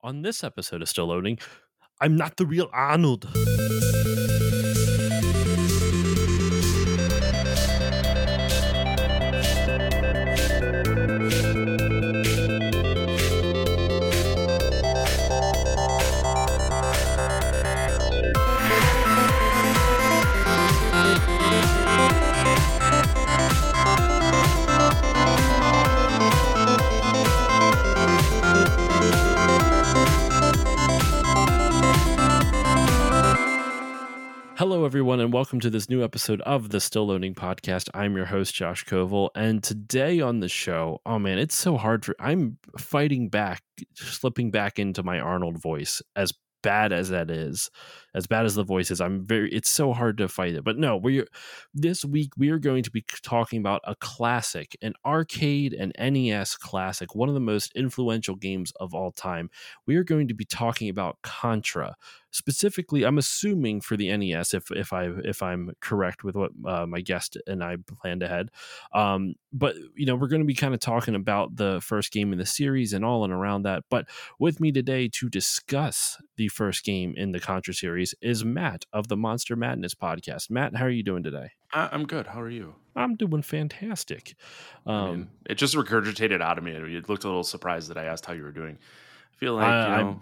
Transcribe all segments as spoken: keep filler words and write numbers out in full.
On this episode of Still Loading, I'm not the real Arnold. Hello, everyone, and welcome to this new episode of the Still Loading podcast. I'm your host, Josh Koval, and today on the show, oh man, it's so hard for, I'm fighting back, slipping back into my Arnold voice, as bad as that is, as bad as the voice is. I'm very, it's so hard to fight it, but no, we're, this week we are going to be talking about a classic, an arcade and N E S classic, one of the most influential games of all time. We are going to be talking about Contra. Specifically, I'm assuming for the N E S, if if I if I'm correct with what uh, my guest and I planned ahead. Um, but you know, we're going to be kind of talking about the first game in the series and all and around that. But with me today to discuss the first game in the Contra series is Matt of the Monster Madness podcast. Matt, how are you doing today? I'm good. How are you? I'm doing fantastic. Um, I mean, it just regurgitated out of me. You looked a little surprised that I asked how you were doing. I feel like, I, you know,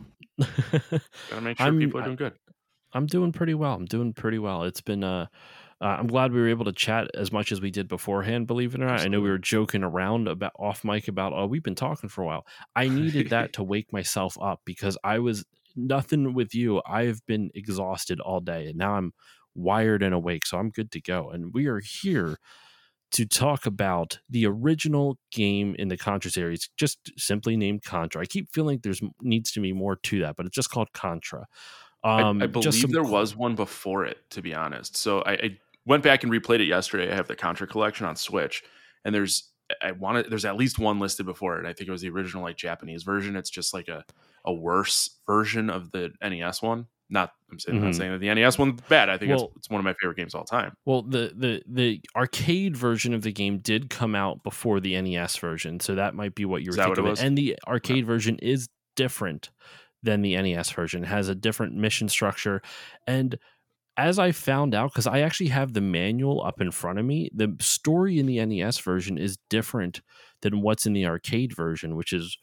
gotta make sure I'm, people are doing good. I'm doing pretty well. I'm doing pretty well. It's been, uh, uh, I'm glad we were able to chat as much as we did beforehand, believe it or not. Absolutely. I know we were joking around about off mic about, oh, we've been talking for a while. I needed that to wake myself up because I was nothing with you. I've been exhausted all day and now I'm wired and awake. So I'm good to go. And we are here to talk about the original game in the Contra series, just simply named Contra. I keep feeling there's needs to be more to that, but it's just called Contra. Um, I, I believe some... there was one before it, to be honest. So I, I went back and replayed it yesterday. I have the Contra collection on Switch, and there's I wanted there's at least one listed before it. I think it was the original like Japanese version. It's just like a a worse version of the N E S one. Not I'm saying, mm-hmm. not saying that the N E S one's bad. I think well, it's, it's one of my favorite games of all time. Well, the, the the arcade version of the game did come out before the N E S version, so that might be what you were thinking. Of. And the arcade yeah. version is different than the N E S version. It has a different mission structure. And as I found out, because I actually have the manual up in front of me, the story in the N E S version is different than what's in the arcade version, which is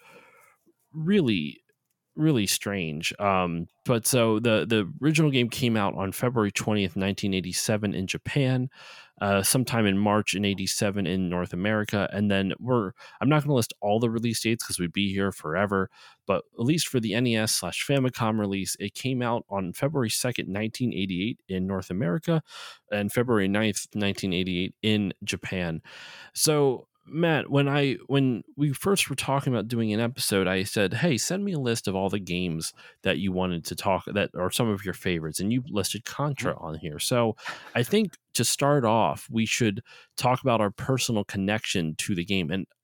really really strange. Um, but so the, the original game came out on February twentieth, nineteen eighty-seven in Japan, uh, sometime in March in eighty-seven in North America. And then we're, I'm not going to list all the release dates because we'd be here forever, but at least for the N E S slash Famicom release, it came out on February second, nineteen eighty-eight in North America and February ninth, nineteen eighty-eight in Japan. So Matt, when I when we first were talking about doing an episode, I said, "Hey, send me a list of all the games that you wanted to talk that are some of your favorites," and you listed Contra on here. So, I think to start off, we should talk about our personal connection to the game. And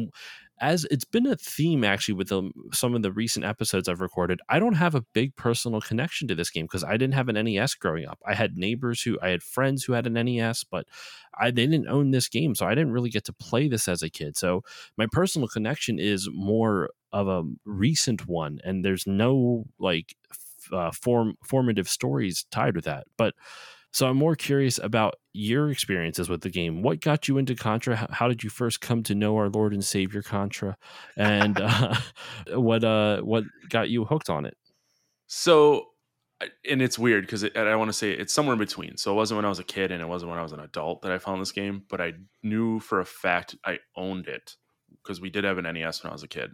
as it's been a theme actually with the, some of the recent episodes I've recorded, I don't have a big personal connection to this game because I didn't have an N E S growing up. I had neighbors who I had friends who had an N E S, but I they didn't own this game, so I didn't really get to play this as a kid. So my personal connection is more of a recent one, and there's no like uh, form formative stories tied with that. But so I'm more curious about your experiences with the game. What got you into Contra? How did you first come to know our Lord and Savior Contra? And uh, what uh, what got you hooked on it? So, and it's weird because it, I want to say it's somewhere in between. So it wasn't when I was a kid and it wasn't when I was an adult that I found this game, but I knew for a fact I owned it because we did have an N E S when I was a kid.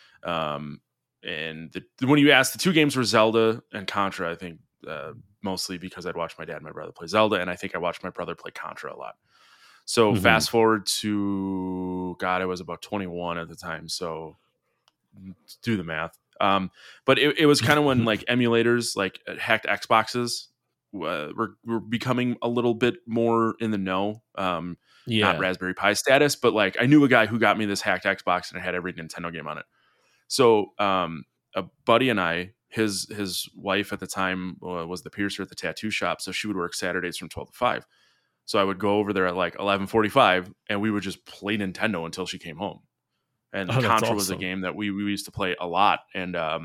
Um, and the, when you asked, the two games were Zelda and Contra, I think, uh, mostly because I'd watched my dad and my brother play Zelda, and I think I watched my brother play Contra a lot. So mm-hmm. fast forward to, God, I was about twenty-one at the time, so do the math. Um, but it, it was kind of when like emulators, like hacked Xboxes, uh, were, were becoming a little bit more in the know. Um, yeah. Not Raspberry Pi status, but like I knew a guy who got me this hacked Xbox and it had every Nintendo game on it. So um, a buddy and I, His his wife at the time uh, was the piercer at the tattoo shop, so she would work Saturdays from twelve to five. So I would go over there at like eleven forty-five, and we would just play Nintendo until she came home. And oh, Contra awesome. was a game that we, we used to play a lot, and um,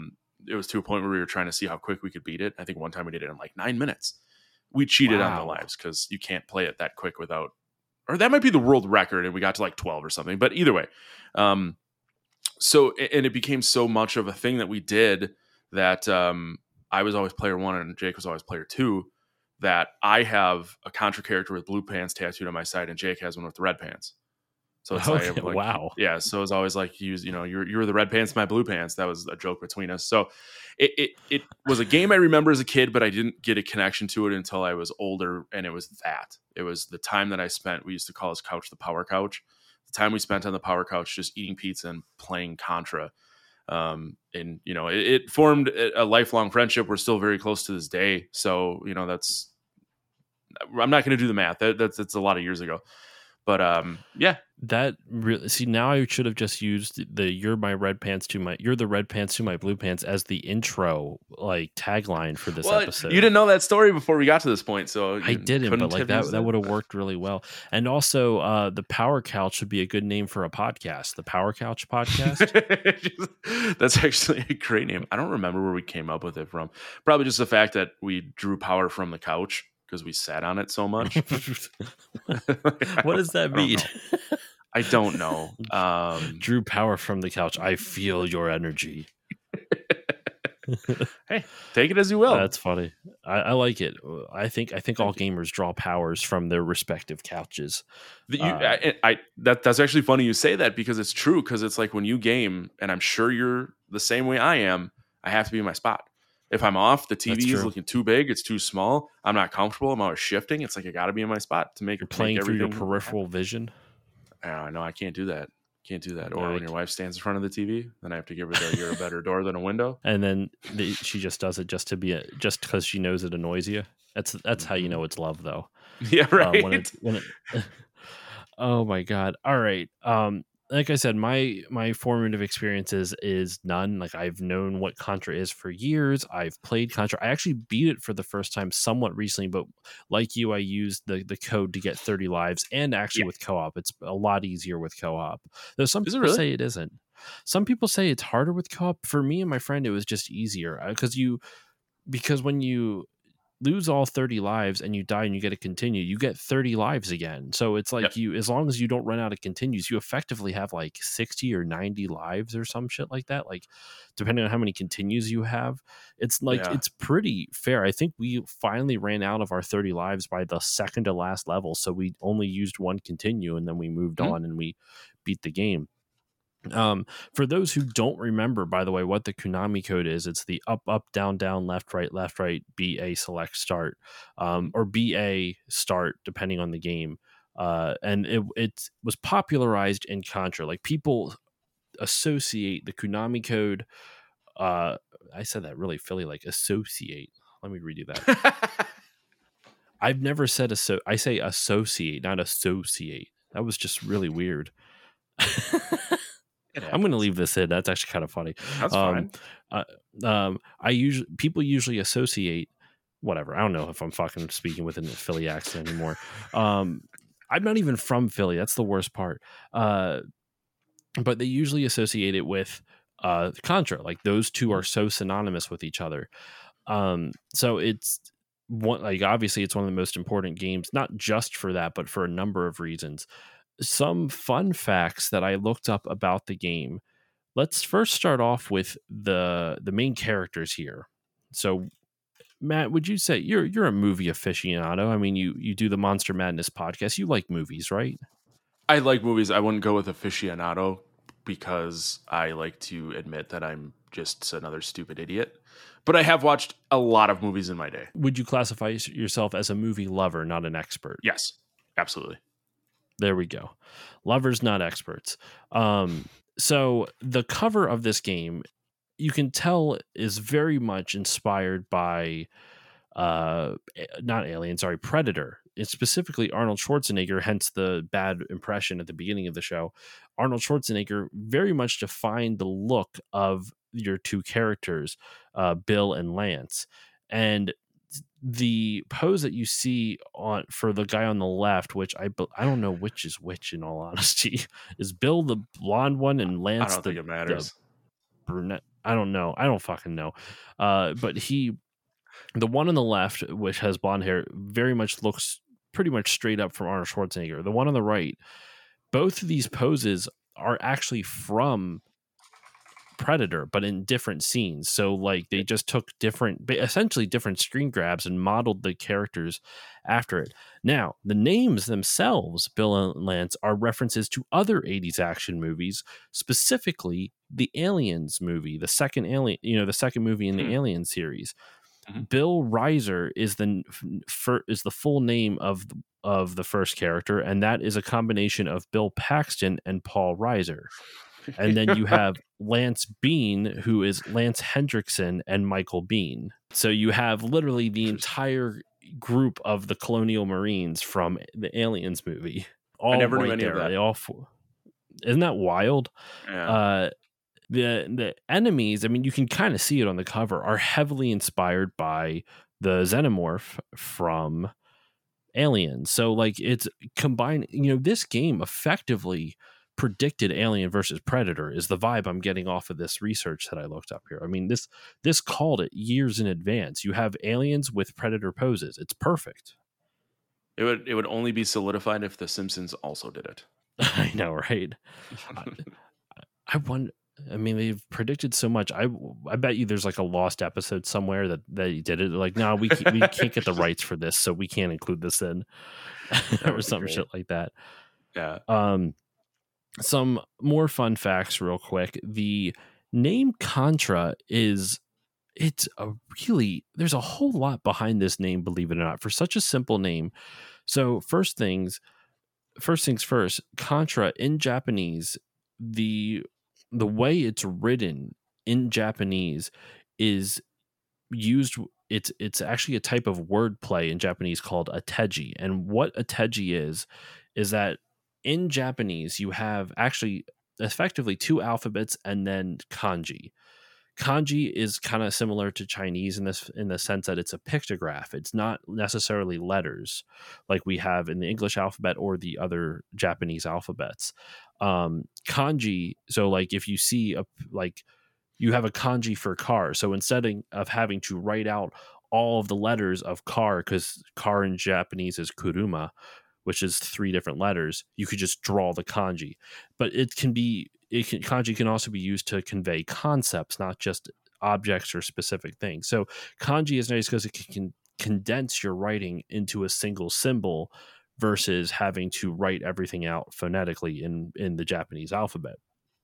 it was to a point where we were trying to see how quick we could beat it. I think one time we did it in like nine minutes. We cheated wow. on the lives because you can't play it that quick without, or that might be the world record, and we got to like twelve or something. But either way, um, so and it became so much of a thing that we did that um, I was always player one and Jake was always player two. That I have a Contra character with blue pants tattooed on my side, and Jake has one with the red pants. So it's okay, like, wow, yeah. So it's always like, you, you know, you're you're the red pants, my blue pants. That was a joke between us. So it, it it was a game I remember as a kid, but I didn't get a connection to it until I was older. And it was that it was the time that I spent. We used to call his couch the power couch. The time we spent on the power couch, just eating pizza and playing Contra. Um, and you know, it, it formed a lifelong friendship. We're still very close to this day. So you know, that's I'm not going to do the math. That, that's that's a lot of years ago. But um, yeah, that really see now I should have just used the "You're my red pants to my you're the red pants to my blue pants" as the intro like tagline for this well, episode. You didn't know that story before we got to this point, so I didn't. But like that, that would have worked really well. And also, uh, the Power Couch would be a good name for a podcast. The Power Couch Podcast. That's actually a great name. I don't remember where we came up with it from. Probably just the fact that we drew power from the couch. Because we sat on it so much. What does that mean? I don't know. Um, Drew power from the couch. I feel your energy. Hey, take it as you will. That's funny. I, I like it. I think I think all gamers draw powers from their respective couches. The, you, uh, I, I that that's actually funny you say that because it's true. Because it's like when you game, and I'm sure you're the same way I am. I have to be in my spot. If I'm off, the T V is looking too big. It's too small. I'm not comfortable. I'm always shifting. It's like I got to be in my spot to make. You're playing make through your peripheral happen. vision. I know I can't do that. Can't do that. Or like, when your wife stands in front of the T V, then I have to give her the "You're a better door than a window." And then the, she just does it just to be a, just because she knows it annoys you. That's that's how you know it's love, though. Yeah, right. Uh, when it, when it, oh my god! All right. Um, like I said, my my formative experiences is none. Like I've known what Contra is for years. I've played Contra. I actually beat it for the first time somewhat recently, but like you, I used the the code to get thirty lives, and actually yeah. with co-op, it's a lot easier with co-op. Though some is people really? say it isn't. Some people say it's harder with co-op. For me and my friend, it was just easier because you because when you lose all thirty lives and you die and you get to continue, you get thirty lives again. So it's like yep. you, as long as you don't run out of continues, you effectively have like sixty or ninety lives or some shit like that. Like depending on how many continues you have, it's like, yeah. it's pretty fair. I think we finally ran out of our thirty lives by the second to last level. So we only used one continue and then we moved mm-hmm. on and we beat the game. Um, for those who don't remember, by the way, what the Konami code is, it's the up, up, down, down, left, right, left, right, B A select start, um, or B A start, depending on the game. Uh, and it, it was popularized in Contra. Like people associate the Konami code. Uh, I said that really Philly, like associate. Let me redo that. I've never said asso- I say associate, not associate. That was just really weird. I'm going to leave this in. That's actually kind of funny. That's um, fine. Uh, um, I usually people usually associate whatever. I don't know if I'm fucking speaking with a Philly accent anymore. Um, I'm not even from Philly. That's the worst part. Uh, but they usually associate it with uh, Contra. Like those two are so synonymous with each other. Um, so it's one, like obviously it's one of the most important games, not just for that, but for a number of reasons. Some fun facts that I looked up about the game. Let's first start off with the the main characters here. So, Matt, would you say you're you're a movie aficionado? I mean, you you do the Monster Madness podcast. You like movies, right? I like movies. I wouldn't go with aficionado because I like to admit that I'm just another stupid idiot. But I have watched a lot of movies in my day. Would you classify yourself as a movie lover, not an expert? Yes, absolutely. There we go. Lovers, not experts. Um, so the cover of this game, you can tell, is very much inspired by, uh, not Alien, sorry, Predator. It's specifically Arnold Schwarzenegger, hence the bad impression at the beginning of the show. Arnold Schwarzenegger very much defined the look of your two characters, uh, Bill and Lance. And the pose that you see on for the guy on the left, which I I don't know which is which in all honesty, is Bill the blonde one and Lance I don't the, think it matters. the brunette. I don't know. I don't fucking know. Uh, but he, the one on the left, which has blonde hair, very much looks pretty much straight up from Arnold Schwarzenegger. The one on the right, both of these poses are actually from Predator, but in different scenes. So like they just took different, essentially different screen grabs and modeled the characters after it. Now, the names themselves, Bill and Lance, are references to other eighties action movies, specifically the Aliens movie, the second Alien, you know, the second movie in the hmm. Alien series. Mm-hmm. Bill Reiser is the for, is the full name of of the first character, and that is a combination of Bill Paxton and Paul Reiser. And then you have Lance Bean, who is Lance Hendrickson and Michael Bean. So you have literally the entire group of the Colonial Marines from the Aliens movie. All I never right knew any there. of that. They all, isn't that wild? Yeah. Uh, the the enemies, I mean, you can kind of see it on the cover, are heavily inspired by the Xenomorph from Aliens. So like it's combined, you know, this game effectively predicted Alien versus Predator is the vibe I'm getting off of this research that I looked up here. I mean, this this called it years in advance. You have aliens with Predator poses. It's perfect. It would it would only be solidified if The Simpsons also did it. I know, right? I, I wonder. I mean, they've predicted so much. I I bet you there's like a lost episode somewhere that they did it. Like, no, we can't, we can't get the rights for this, so we can't include this in, or some great. shit like that. Yeah. Um. Some more fun facts real quick. The name Contra is, it's a really, there's a whole lot behind this name, believe it or not, for such a simple name. So first things, first things first, Contra in Japanese, the, the way it's written in Japanese is used, it's, it's actually a type of wordplay in Japanese called ateji. And what ateji is, is that in Japanese, you have actually effectively two alphabets and then kanji. Kanji is kind of similar to Chinese in this in the sense that it's a pictograph. It's not necessarily letters like we have in the English alphabet or the other Japanese alphabets. Um, kanji, so like if you see a like you have a kanji for car. So instead of having to write out all of the letters of car, because car in Japanese is kuruma, which is three different letters, you could just draw the kanji. But it can be, it can, kanji can also be used to convey concepts, not just objects or specific things. So kanji is nice because it can condense your writing into a single symbol versus having to write everything out phonetically in, in the Japanese alphabet.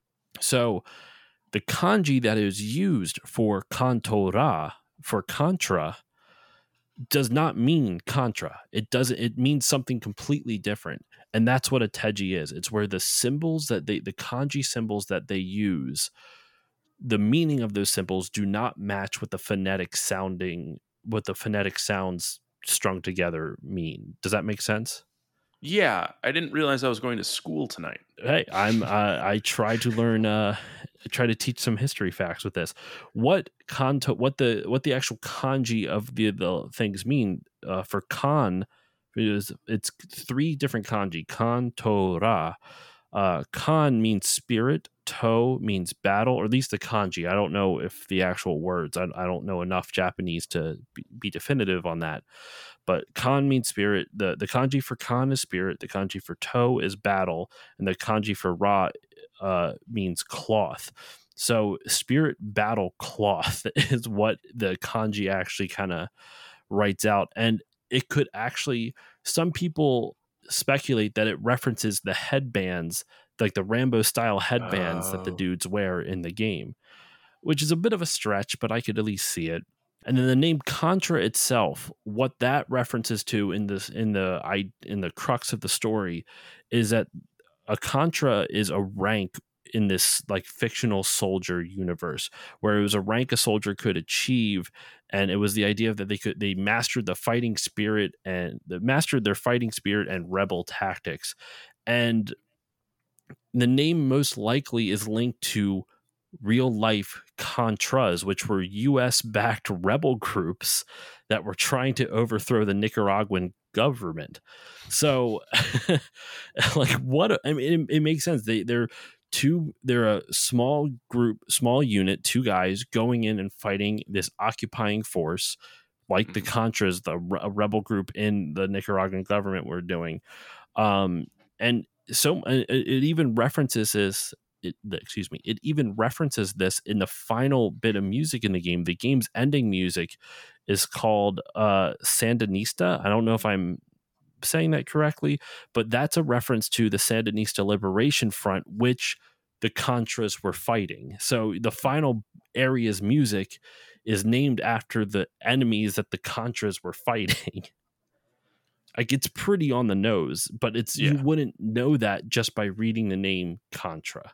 So the kanji that is used for kantora, for Contra, does not mean Contra. It doesn't, it means something completely different. And that's what ateji is. It's where the symbols that they, the kanji symbols that they use, the meaning of those symbols do not match what the phonetic sounding, what the phonetic sounds strung together mean. Does that make sense? Yeah, I didn't realize I was going to school tonight. Hey, I'm. Uh, I try to learn. Uh, try to teach some history facts with this. What kanto? What the? What the actual kanji of the the things mean uh, for kan? Is it's three different kanji. Kantora. Uh, kan means spirit. To means battle, or at least the kanji. I don't know if the actual words. I, I don't know enough Japanese to be, be definitive on that. But kan means spirit. The the kanji for kan is spirit. The kanji for to is battle. And the kanji for ra uh, means cloth. So spirit, battle, cloth is what the kanji actually kind of writes out. And it could actually, some people speculate that it references the headbands, like the Rambo style headbands oh. that the dudes wear in the game, which is a bit of a stretch, but I could at least see it. And then the name Contra itself, what that references to in this in the I in the crux of the story is that a Contra is a rank in this like fictional soldier universe, where it was a rank a soldier could achieve, and it was the idea that they could they mastered the fighting spirit and they mastered their fighting spirit and rebel tactics. And the name most likely is linked to real life Contras, which were U S backed rebel groups that were trying to overthrow the Nicaraguan government. So like what, I mean, it, it makes sense. They, they're two. They're a small group, small unit, two guys going in and fighting this occupying force, like mm-hmm. the Contras, the a rebel group in the Nicaraguan government, were doing. Um, and so it, it even references this. It, excuse me. It even references this in the final bit of music in the game. The game's ending music is called uh, Sandinista. I don't know if I'm saying that correctly, but that's a reference to the Sandinista Liberation Front, which the Contras were fighting. So the final area's music is named after the enemies that the Contras were fighting. Like, it's pretty on the nose, but it's yeah. you wouldn't know that just by reading the name Contra.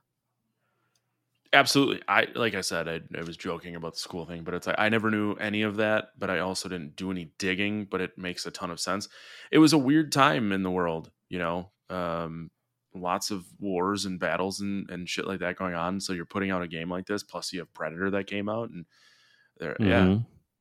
Absolutely. I like I said, I, I was joking about the school thing, but it's like I never knew any of that, but I also didn't do any digging, but it makes a ton of sense. It was a weird time in the world, you know, um, lots of wars and battles and, and shit like that going on. So you're putting out a game like this, plus you have Predator that came out, and there, mm-hmm. yeah,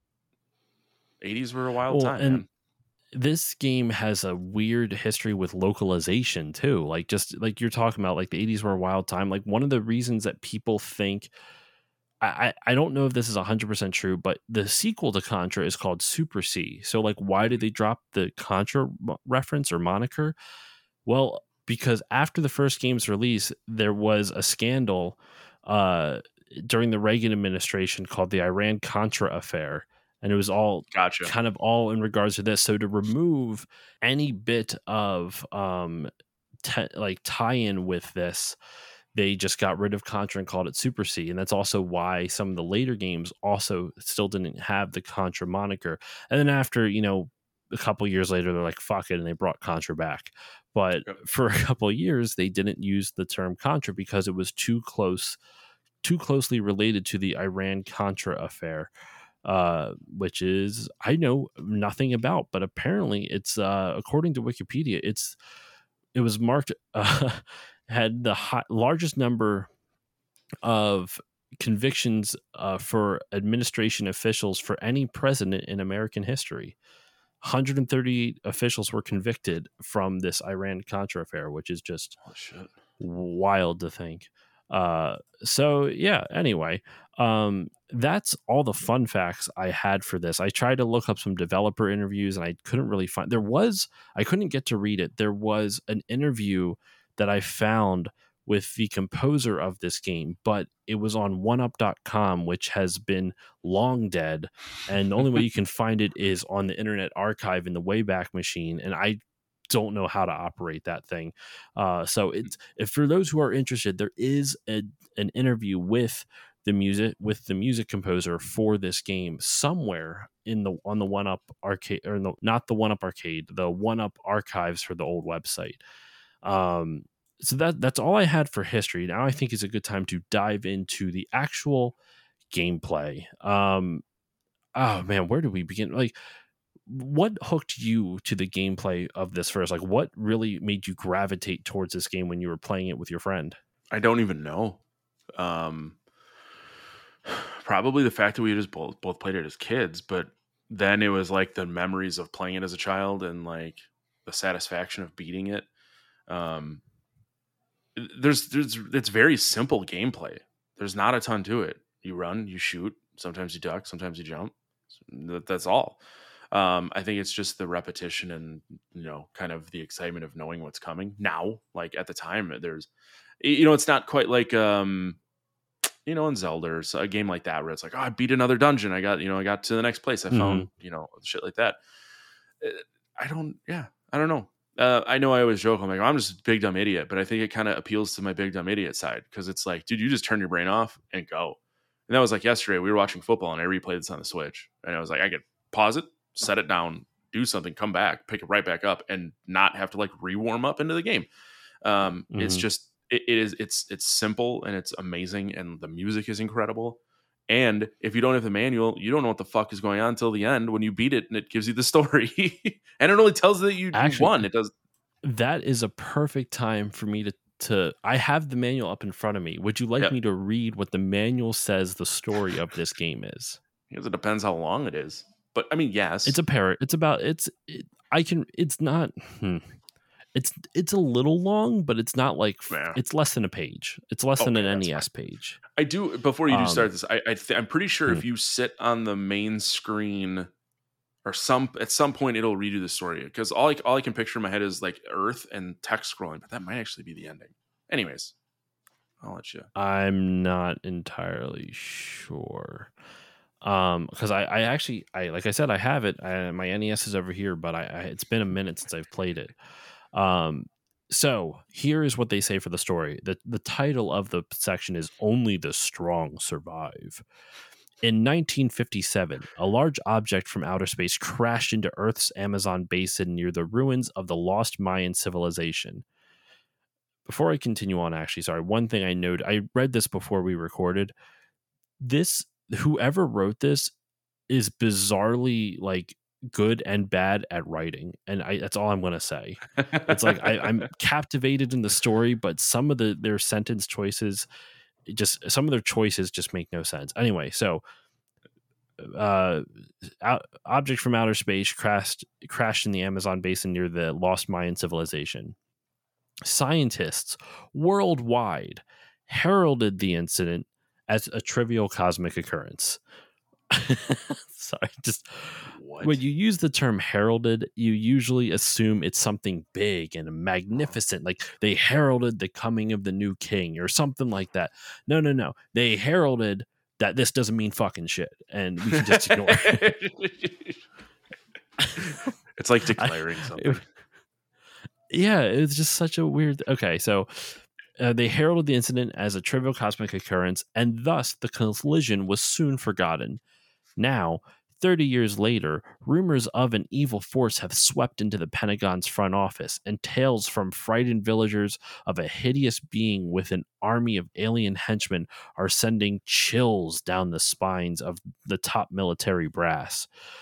eighties were a wild well, time, and- man. This game has a weird history with localization too. Like just like you're talking about, like the eighties were a wild time. Like one of the reasons that people think, I, I don't know if this is one hundred percent true, but the sequel to Contra is called Super C. So like, why did they drop the Contra reference or moniker? Well, because after the first game's release, there was a scandal uh, during the Reagan administration called the Iran-Contra affair. And it was all gotcha. kind of all in regards to this. So to remove any bit of um, te- like tie-in with this, they just got rid of Contra and called it Super C. And that's also why some of the later games also still didn't have the Contra moniker. And then after, you know, a couple years later, they're like, fuck it, and they brought Contra back. But yep. for a couple of years, they didn't use the term Contra because it was too close, too closely related to the Iran-Contra affair. Uh, which is I know nothing about, but apparently it's uh, according to Wikipedia, it's it was marked uh, had the high, largest number of convictions uh, for administration officials for any president in American history. one hundred thirty officials were convicted from this Iran-Contra affair, which is just oh, shit. wild to think. Uh, so yeah, anyway, um, that's all the fun facts I had for this. I tried to look up some developer interviews and I couldn't really find, there was, I couldn't get to read it. There was an interview that I found with the composer of this game, but it was on one up dot com, which has been long dead. And the only way you can find it is on the Internet Archive in the Wayback Machine. And I don't know how to operate that thing. Uh, so it's, if for those who are interested, there is a, an interview with the music, with the music composer for this game somewhere in the, on the one up arcade, or no, not the one up arcade, the one up archives for the old website. Um, so that that's all I had for history. Now I think is a good time to dive into the actual gameplay. Um, oh man, where do we begin? Like, what hooked you to the gameplay of this first? Like, what really made you gravitate towards this game when you were playing it with your friend? I don't even know. Um, probably the fact that we just both both played it as kids, but then it was like the memories of playing it as a child and like the satisfaction of beating it. Um, there's there's it's very simple gameplay. There's not a ton to it. You run, you shoot. Sometimes you duck, sometimes you jump. That's all. Um, I think it's just the repetition and, you know, kind of the excitement of knowing what's coming now. Like at the time, there's, you know, it's not quite like, um, you know, in Zelda or a game like that where it's like, oh, I beat another dungeon. I got, you know, I got to the next place. I mm-hmm. found, you know, shit like that. I don't, yeah, I don't know. Uh, I know I always joke. I'm like, oh, I'm just a big dumb idiot, but I think it kind of appeals to my big dumb idiot side because it's like, dude, you just turn your brain off and go. And that was like yesterday. We were watching football and I replayed this on the Switch, and I was like, I could pause it, set it down, do something, come back, pick it right back up, and not have to like re-warm up into the game. Um, mm-hmm. It's just it, it is it's it's simple and it's amazing, and the music is incredible. And if you don't have the manual, you don't know what the fuck is going on until the end when you beat it and it gives you the story. And it only tells you that you Actually, won. It does. That is a perfect time for me to to I have the manual up in front of me. Would you like yep. me to read what the manual says the story of this game is? Because it depends how long it is. But I mean, yes. It's a parrot. It's about it's it, I can it's not hmm. It's it's a little long, but it's not like Yeah. it's less than a page. It's less okay, than an N E S fine. page. I do before you do um, start this. I, I th- I'm pretty sure hmm. if you sit on the main screen, or some at some point it'll read you the story, because all I, all I can picture in my head is like Earth and text scrolling, but that might actually be the ending. Anyways, I'll let you. I'm not entirely sure. Um, because I, I actually, I like I said, I have it. I, my N E S is over here, but I, I it's been a minute since I've played it. Um, so here is what they say for the story. The the title of the section is "Only the Strong Survive." In nineteen fifty-seven, a large object from outer space crashed into Earth's Amazon basin near the ruins of the lost Mayan civilization. Before I continue on, actually, sorry, one thing I noted, I read this before we recorded. This whoever wrote this is bizarrely like good and bad at writing, and I that's all I'm gonna say. It's like I, I'm captivated in the story, but some of the their sentence choices, just some of their choices just make no sense. Anyway, so uh, out, object from outer space crashed crashed in the Amazon basin near the lost Mayan civilization. Scientists worldwide heralded the incident as a trivial cosmic occurrence. Sorry, just what? When you use the term heralded, you usually assume it's something big and magnificent, like they heralded the coming of the new king or something like that. No, no, no. They heralded that this doesn't mean fucking shit, and we can just ignore it. It's like declaring I, something. It, yeah, it's just such a weird. Okay, so uh, they heralded the incident as a trivial cosmic occurrence, and thus the collision was soon forgotten. Now, thirty years later, rumors of an evil force have swept into the Pentagon's front office, and tales from frightened villagers of a hideous being with an army of alien henchmen are sending chills down the spines of the top military brass.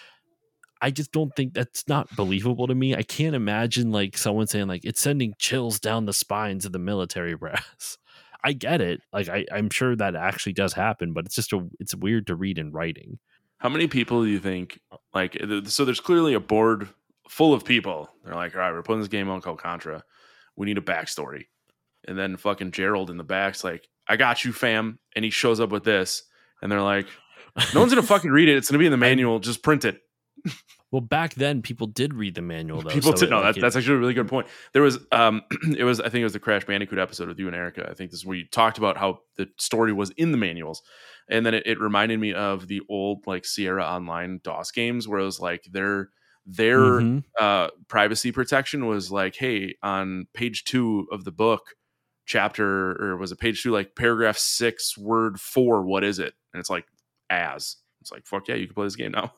I just don't think that's not believable to me. I can't imagine like someone saying like it's sending chills down the spines of the military brass. I get it. Like I, I'm sure that actually does happen, but it's just a, it's weird to read in writing. How many people do you think, like, so there's clearly a board full of people. They're like, all right, we're putting this game on called Contra. We need a backstory. And then fucking Gerald in the back's like, I got you, fam. And he shows up with this. And they're like, no one's going to fucking read it. It's going to be in the manual. Just print it. Well, back then, people did read the manual, though. People so did. No, like that, that's actually a really good point. There was, um, it was, I think it was the Crash Bandicoot episode with you and Erica. I think this is where you talked about how the story was in the manuals. And then it, it reminded me of the old like Sierra Online DOS games, where it was like their their mm-hmm. uh, privacy protection was like, hey, on page two of the book, chapter or was it page two, like paragraph six, word four, what is it? And it's like as it's like fuck yeah, you can play this game now.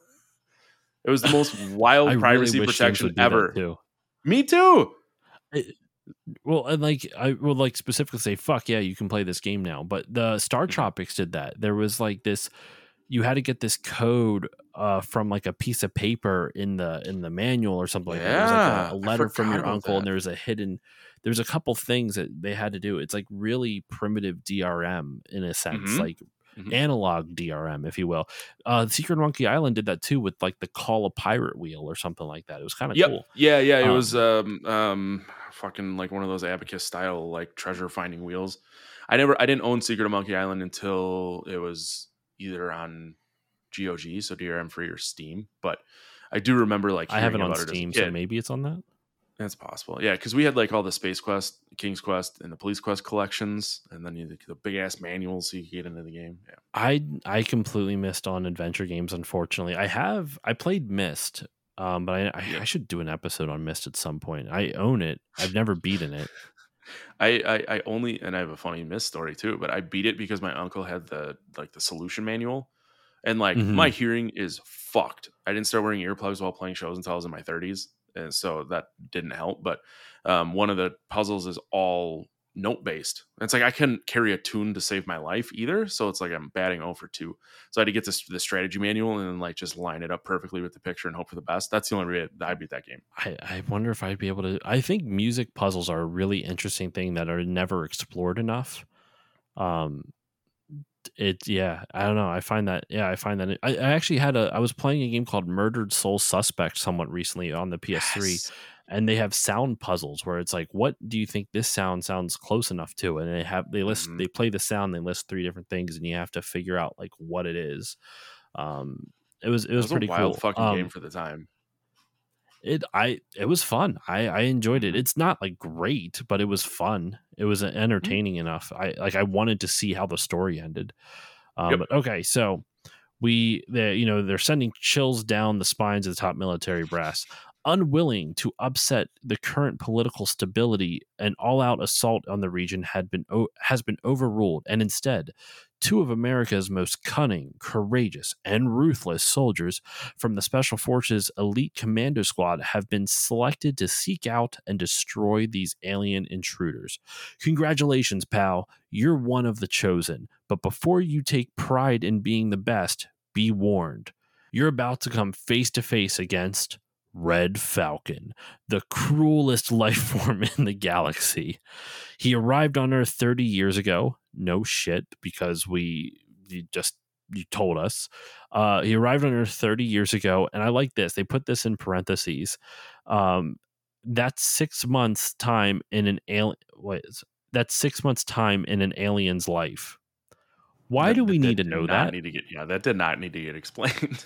It was the most wild privacy really protection ever. Too. Me too. It, Well, and like I will like specifically say, fuck yeah, you can play this game now. But the Star Tropics did that. There was like this, you had to get this code uh, from like a piece of paper in the in the manual or something like yeah, that. It was like a, a letter from your uncle, that. and there was a hidden. There's a couple things that they had to do. It's like really primitive D R M in a sense, mm-hmm. like mm-hmm. analog D R M, if you will. Uh, Secret Monkey Island did that too with like the Call a Pirate wheel or something like that. It was kind of yep. cool. Yeah, yeah. It um, was um, um, fucking like one of those Abacus style like treasure finding wheels. I never, I didn't own Secret of Monkey Island until it was either on G O G, so D R M free, or Steam. But I do remember like I have it on Steam, so maybe it's on that. That's possible. Yeah, because we had like all the Space Quest, King's Quest, and the Police Quest collections, and then you the, the big ass manuals so you could get into the game. Yeah. I I completely missed on adventure games, unfortunately. I have I played Myst, um, but I, I I should do an episode on Myst at some point. I own it. I've never beaten it. I, I I only and I have a funny Myst story too, but I beat it because my uncle had the like the solution manual. And like mm-hmm. my hearing is fucked. I didn't start wearing earplugs while playing shows until I was in my thirties. And so that didn't help. But um, one of the puzzles is all note based. It's like I couldn't carry a tune to save my life either. So it's like I'm batting oh for two. So I had to get this the strategy manual and then like just line it up perfectly with the picture and hope for the best. That's the only way I beat that game. I, I wonder if I'd be able to. I think music puzzles are a really interesting thing that are never explored enough. Um, it yeah, I don't know. I find that yeah, I find that it, I, I actually had a I was playing a game called Murdered Soul Suspect somewhat recently on the P S three, Yes. and they have sound puzzles where it's like, what do you think this sound sounds close enough to? And they have they list Mhm. they play the sound, they list three different things, and you have to figure out like what it is. Um, it was it That was was a pretty wild cool. fucking game Um, for the time. it I it was fun. I I enjoyed it. Mhm. It's not like great, but it was fun. It was Mhm. entertaining enough. I like I wanted to see how the story ended. Um, Yep. but okay, so we they you know they're sending chills down the spines of the top military brass, unwilling to upset the current political stability. An all-out assault on the region had been o- has been overruled, and instead two of America's most cunning, courageous, and ruthless soldiers from the Special Forces Elite Commando Squad have been selected to seek out and destroy these alien intruders. Congratulations, pal. You're one of the chosen. But before you take pride in being the best, be warned. You're about to come face to face against Red Falcon, the cruelest life form in the galaxy. He arrived on Earth thirty years ago. No shit, because we you just you told us. Uh, he arrived on Earth thirty years ago, and I like this. They put this in parentheses. Um, that's six months time in an alien. What is that's six months time in an alien's life. Why do That, we that, need that to did know not that? need to get yeah, that did not need to get explained.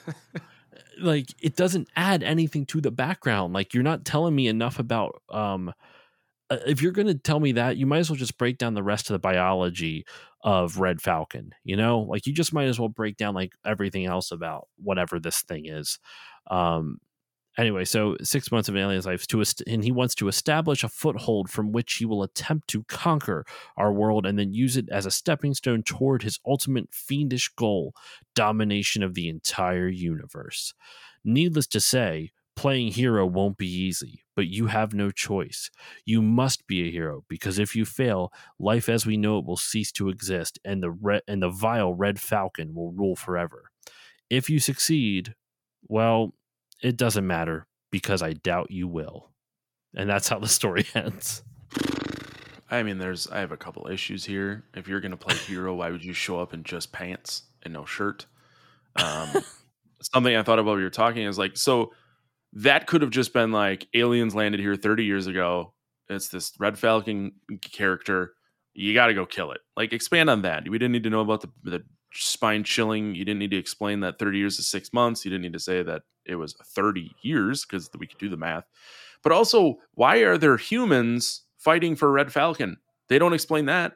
Like, it doesn't add anything to the background. Like, you're not telling me enough about um uh, if you're going to tell me that, you might as well just break down the rest of the biology of Red Falcon. You know, like you just might as well break down like everything else about whatever this thing is. Um, anyway, so six months of alien's life to est- and he wants to establish a foothold from which he will attempt to conquer our world and then use it as a stepping stone toward his ultimate fiendish goal: domination of the entire universe. Needless to say, playing hero won't be easy, but you have no choice. You must be a hero, because if you fail, life as we know it will cease to exist, and the red and the vile Red Falcon will rule forever. If you succeed, well, it doesn't matter, because I doubt you will. And that's how the story ends. I mean, there's I have a couple issues here. If you're gonna play hero, why would you show up in just pants and no shirt? Um, something I thought about when you were talking is like, so that could have just been like aliens landed here thirty years ago. It's this Red Falcon character. You got to go kill it. Like, expand on that. We didn't need to know about the, the spine chilling. You didn't need to explain that thirty years is six months. You didn't need to say that it was thirty years, because we could do the math. But also, why are there humans fighting for Red Falcon? They don't explain that.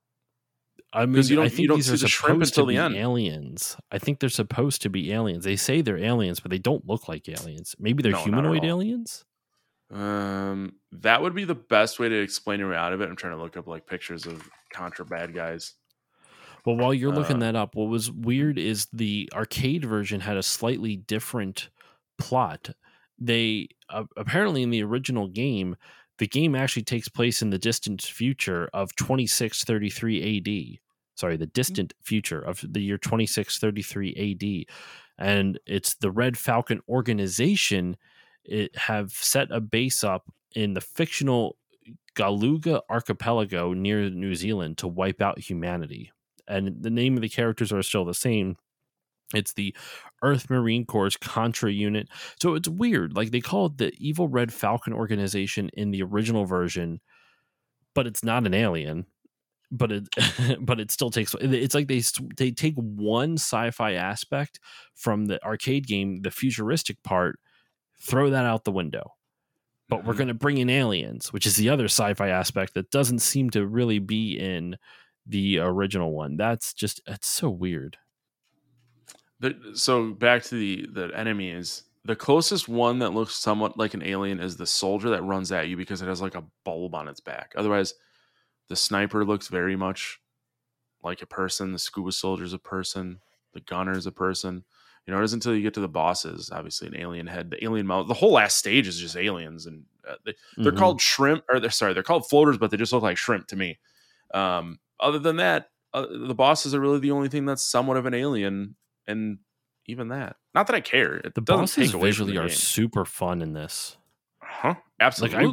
I mean, you don't, I you think don't these see are the shrimp supposed to until the be end. aliens. I think they're supposed to be aliens. They say they're aliens, but they don't look like aliens. Maybe they're No, not at humanoid all. aliens? Um, that would be the best way to explain your way out of it. I'm trying to look up like pictures of Contra bad guys. Well, while you're looking Uh, that up, what was weird is the arcade version had a slightly different plot. They uh, apparently in the original game, the game actually takes place in the distant future of twenty-six thirty-three A D. Sorry, the distant future of the year twenty-six thirty-three A D. And it's the Red Falcon organization. It have set a base up in the fictional Galuga archipelago near New Zealand to wipe out humanity. And the name of the characters are still the same. It's the Earth Marine Corps Contra unit. So it's weird. Like, they call it the Evil Red Falcon organization in the original version, but it's not an alien. But it, but it still takes. It's like they they take one sci-fi aspect from the arcade game, the futuristic part, throw that out the window. But mm-hmm. we're going to bring in aliens, which is the other sci-fi aspect that doesn't seem to really be in the original one. That's just, it's so weird. The, so back to the the enemies. The closest one that looks somewhat like an alien is the soldier that runs at you, because it has like a bulb on its back. Otherwise, the sniper looks very much like a person. The scuba soldier is a person. The gunner is a person. You know, it isn't until you get to the bosses, obviously an alien head, the alien mouth. The whole last stage is just aliens, and uh, they, they're mm-hmm. called shrimp, or they're sorry, they're called floaters, but they just look like shrimp to me. Um, other than that, uh, the bosses are really the only thing that's somewhat of an alien, and even that, not that I care. It the doesn't bosses take away visually from the are game. super fun in this. Huh? Absolutely. Like I,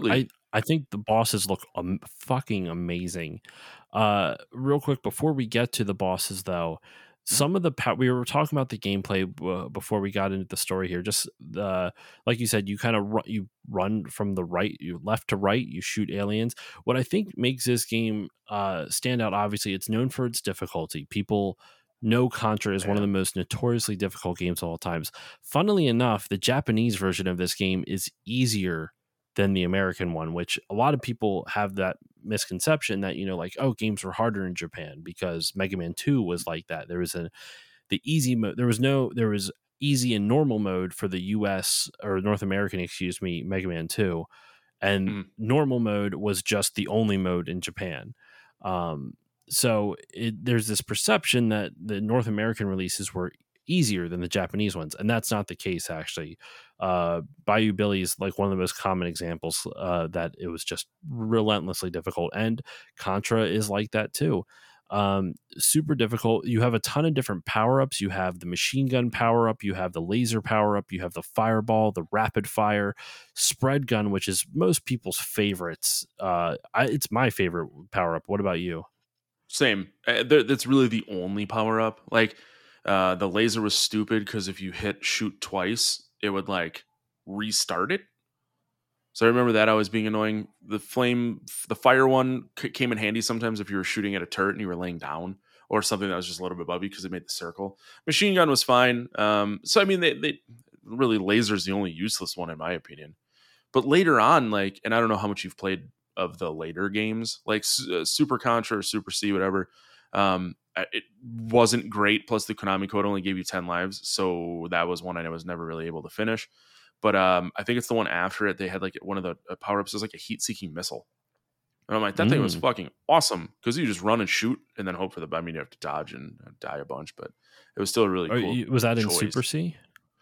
I think the bosses look um, fucking amazing. Uh, real quick, before we get to the bosses, though, some of the pa- we were talking about the gameplay uh, before we got into the story here. Just the like you said, you kind of ru- you run from the right, you left to right, you shoot aliens. What I think makes this game uh, stand out, obviously, it's known for its difficulty. People know Contra is one of Yeah. the most notoriously difficult games of all times. Funnily enough, the Japanese version of this game is easier than the American one, which a lot of people have that misconception that, you know, like, oh, games were harder in Japan because Mega Man two was like that. There was a the easy mode. There was no there was easy and normal mode for the U S or North American, excuse me, Mega Man two, and Mm. normal mode was just the only mode in Japan. Um, so it, there's this perception that the North American releases were easier than the Japanese ones, and that's not the case actually. Uh, Bayou Billy is like one of the most common examples uh, that it was just relentlessly difficult, and Contra is like that too. Um, super difficult. You have a ton of different power ups. You have the machine gun power up, you have the laser power up, you have the fireball, the rapid fire, spread gun, which is most people's favorites. Uh, I, it's my favorite power up. What about you? Same. Uh, there- that's really the only power up. Like uh, the laser was stupid because if you hit shoot twice, it would like restart it. So I remember that always being annoying. The flame, the fire one c- came in handy sometimes if you were shooting at a turret and you were laying down, or something that was just a little bit above you because it made the circle. Machine gun was fine. Um, so I mean, they, they really laser's the only useless one in my opinion. But later on, like, and I don't know how much you've played of the later games, like uh, Super Contra or Super C, whatever. Um, uh, it wasn't great. Plus, the Konami code only gave you ten lives, so that was one I was never really able to finish. But um, I think it's the one after it. They had like one of the uh, power ups is like a heat seeking missile, and I'm like, that thing was Mm. fucking awesome because you just run and shoot and then hope for the. I mean, you have to dodge and die a bunch, but it was still a really Are cool. you, was that in choice. Super C?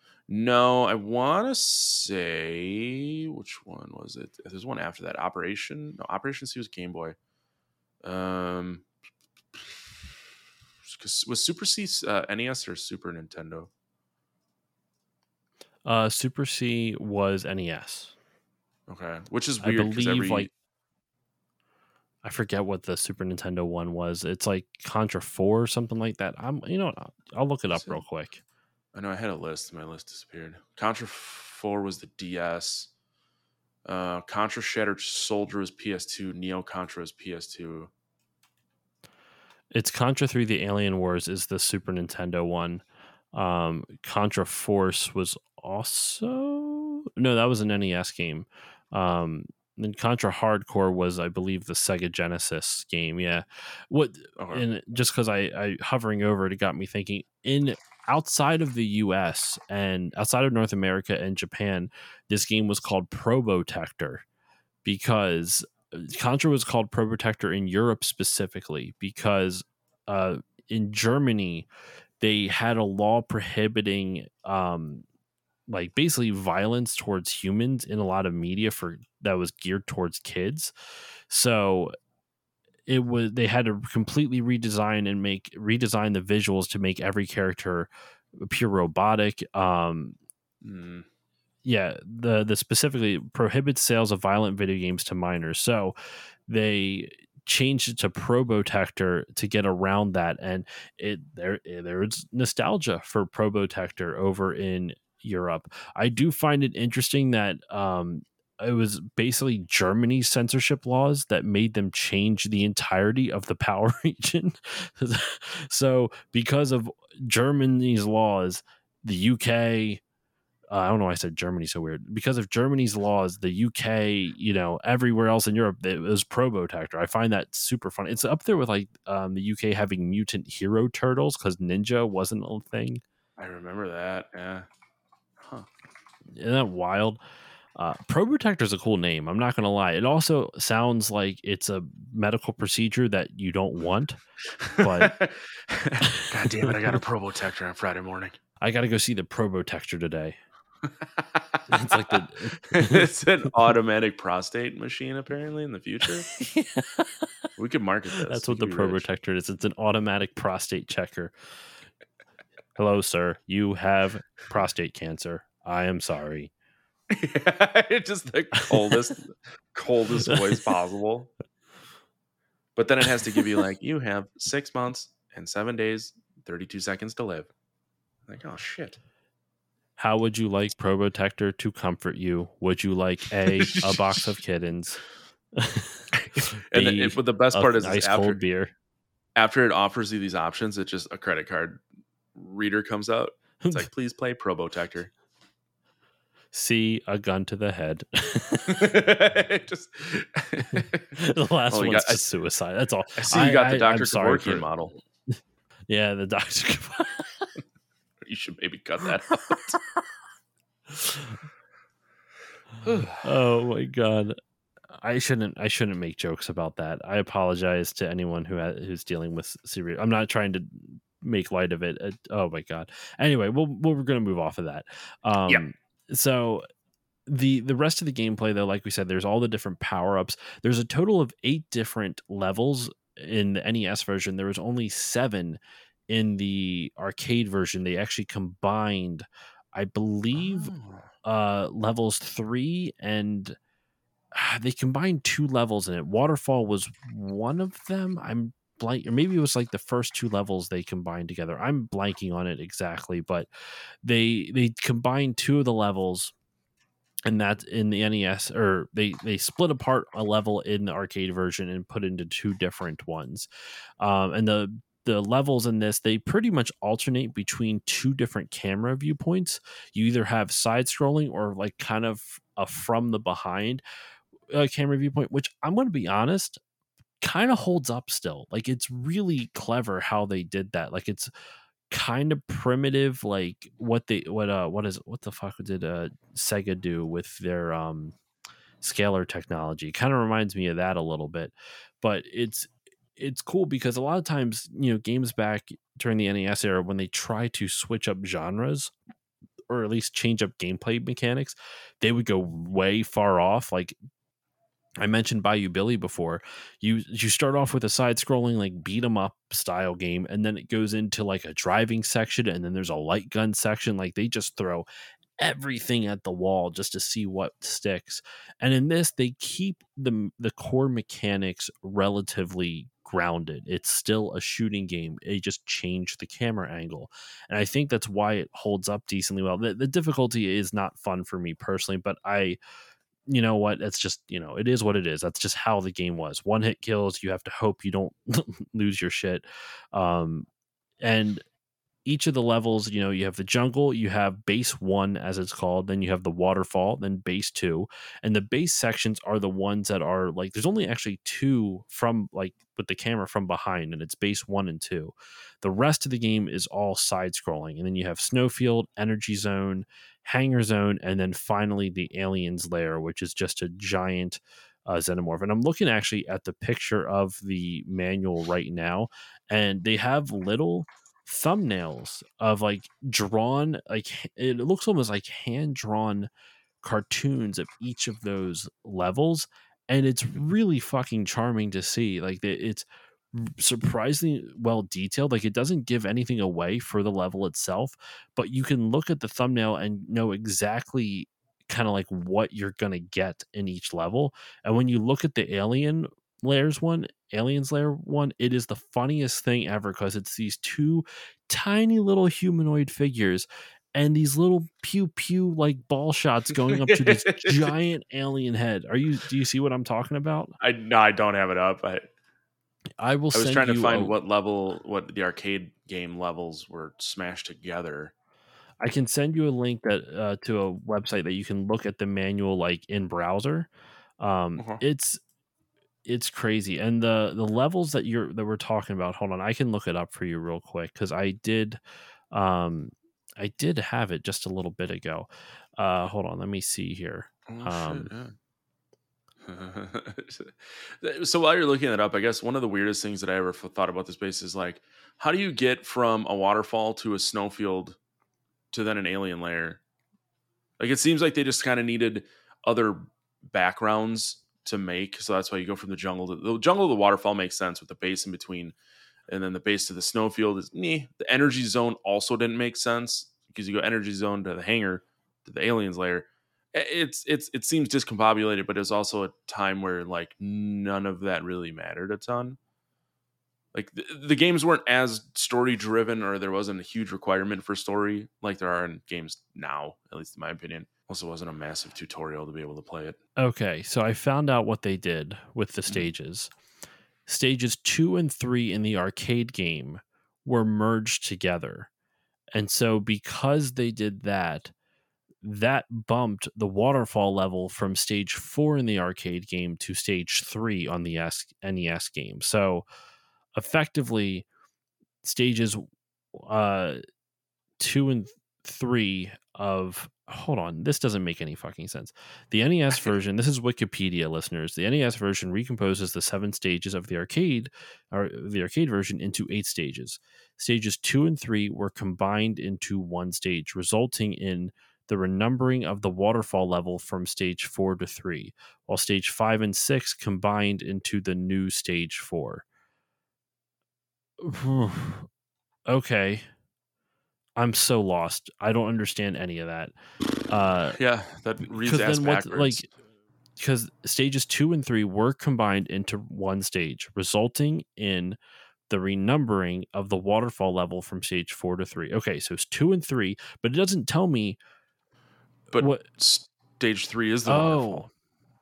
No, I want to say which one was it? There's one after that. Operation. No, Operation C was Game Boy. Um, was Super C uh, N E S or Super Nintendo? Uh, Super C was N E S. Okay, which is I weird because believe every like I forget what the Super Nintendo one was. It's like Contra four or something like that. I'm you know I'll look it up real quick. I know I had a list. My list disappeared. Contra four was the D S. Uh, Contra Shattered Soldier was P S two. Neo Contra was P S two. It's Contra three: The Alien Wars is the Super Nintendo one. Um, Contra Force was also no, that was an N E S game. Um, then Contra Hardcore was, I believe, the Sega Genesis game. Yeah, what? Okay. And just because I, I hovering over it, it got me thinking. In outside of the U S and outside of North America and Japan, this game was called Probotector because Contra was called Probotector in Europe specifically because uh, in Germany they had a law prohibiting um, like basically violence towards humans in a lot of media for that was geared towards kids. So it was they had to completely redesign and make redesign the visuals to make every character pure robotic. Um, Mm. yeah, the the specifically prohibits sales of violent video games to minors. So they changed it to Probotector to get around that, and it there there's nostalgia for Probotector over in Europe. I do find it interesting that um, it was basically Germany's censorship laws that made them change the entirety of the power region. So because of Germany's laws, the U K, uh, I don't know why I said Germany so weird. Because of Germany's laws, the U K, you know, everywhere else in Europe, it was Probotector. I find that super fun. It's up there with like um, the U K having mutant hero turtles because Ninja wasn't a thing. I remember that. Yeah. Huh. Isn't that wild? Uh, Probotector is a cool name. I'm not going to lie. It also sounds like it's a medical procedure that you don't want. But God damn it, I got a Probotector on Friday morning. I got to go see the Probotector today. It's like the it's an automatic prostate machine apparently in the future. We could market this. That's we what the Probotector is. It's an automatic prostate checker. Hello, sir. You have prostate cancer. I am sorry. Yeah, just the coldest, coldest voice possible. But then it has to give you like, you have six months and seven days, thirty-two seconds to live. Like, oh shit. How would you like Probotector to comfort you? Would you like A, a box of kittens? And the, it, but the best part is, ice is after, cold beer. After it offers you these options, it just a credit card reader comes out. It's like, please play Probotector. C, a gun to the head. just the last oh, one's got, just I, suicide. That's all. I see you got I, the Doctor Kevorkian for... model. Yeah, the Doctor You should maybe cut that out. Oh my god. I shouldn't I shouldn't make jokes about that. I apologize to anyone who ha- who's dealing with serious. I'm not trying to make light of it. Uh, oh my god. Anyway, we'll, we're going to move off of that. Um yeah. So the the rest of the gameplay, though, like we said, there's all the different power-ups. There's a total of eight different levels in the N E S version. There was only seven in the arcade version. They actually combined, I believe, oh. uh, levels three and uh, they combined two levels in it. Waterfall was one of them. I'm blank, or maybe it was like the first two levels they combined together. I'm blanking on it exactly, but they they combined two of the levels. And that in the N E S, or they, they split apart a level in the arcade version and put into two different ones. Um, and the the levels in this, they pretty much alternate between two different camera viewpoints. You either have side scrolling or like kind of a from the behind uh, camera viewpoint, which I'm going to be honest, kind of holds up still. Like, it's really clever how they did that. Like, it's kind of primitive, like what they what uh what is what the fuck did uh Sega do with their um scalar technology. Kind of reminds me of that a little bit, but it's it's cool because a lot of times, you know, games back during the N E S era, when they try to switch up genres or at least change up gameplay mechanics, they would go way far off. Like I mentioned Bayou Billy before. You you start off with a side-scrolling like beat 'em up style game, and then it goes into like a driving section, and then there's a light gun section. Like they just throw everything at the wall just to see what sticks. And in this, they keep the the core mechanics relatively grounded. It's still a shooting game. They just changed the camera angle, and I think that's why it holds up decently well. The, the difficulty is not fun for me personally, but I. You know what? It's just, you know, it is what it is. That's just how the game was. One hit kills. You have to hope you don't lose your shit. Um, and each of the levels, you know, you have the jungle, you have base one, as it's called, then you have the waterfall, then base two. And the base sections are the ones that are like, there's only actually two from like with the camera from behind, and it's base one and two. The rest of the game is all side scrolling. And then you have Snowfield, Energy Zone, Hangar Zone, and then finally the Aliens Lair, which is just a giant uh, xenomorph. And I'm looking actually at the picture of the manual right now, and they have little thumbnails of like drawn, like it looks almost like hand drawn cartoons of each of those levels, and it's really fucking charming to see. Like it's surprisingly well detailed. Like it doesn't give anything away for the level itself, but you can look at the thumbnail and know exactly kind of like what you're gonna get in each level. And when you look at the alien layers one aliens layer one, it is the funniest thing ever because it's these two tiny little humanoid figures and these little pew pew like ball shots going up to this giant alien head. Are you do you see what I'm talking about? I no, I don't have it up. I I will. I was send trying to you find a, what level, what the arcade game levels were smashed together. I can send you a link that uh, to a website that you can look at the manual like in browser. Um, uh-huh. It's it's crazy, and the the levels that you're that we're talking about. Hold on, I can look it up for you real quick because I did, um, I did have it just a little bit ago. Uh, hold on, let me see here. Oh, um, shit, yeah. So while you're looking that up, I guess one of the weirdest things that I ever thought about this base is like, how do you get from a waterfall to a snowfield to then an alien layer? Like it seems like they just kind of needed other backgrounds to make, so that's why you go from the jungle to the jungle to the waterfall. Makes sense with the base in between, and then the base to the snowfield is meh. The energy zone also didn't make sense because you go energy zone to the hangar to the aliens layer, it's it's it seems discombobulated, but it's also a time where like none of that really mattered a ton. Like the, the games weren't as story driven, or there wasn't a huge requirement for story like there are in games now, at least in my opinion. Also, wasn't a massive tutorial to be able to play it. Okay, so I found out what they did with the stages. Mm-hmm. Stages two and three in the arcade game were merged together. And so because they did that, that bumped the waterfall level from stage four in the arcade game to stage three on the N E S game. So effectively, stages uh, two and three of hold on, this doesn't make any fucking sense. The N E S version, this is Wikipedia, listeners. The N E S version recomposes the seven stages of the arcade, or the arcade version, into eight stages. Stages two and three were combined into one stage, resulting in the renumbering of the waterfall level from stage four to three, while stage five and six combined into the new stage four. Okay. I'm so lost. I don't understand any of that. Uh, yeah, that reads ass backwards. What, like, because stages two and three were combined into one stage, resulting in the renumbering of the waterfall level from stage four to three. Okay, so it's two and three, but it doesn't tell me. But what stage three is the oh. waterfall.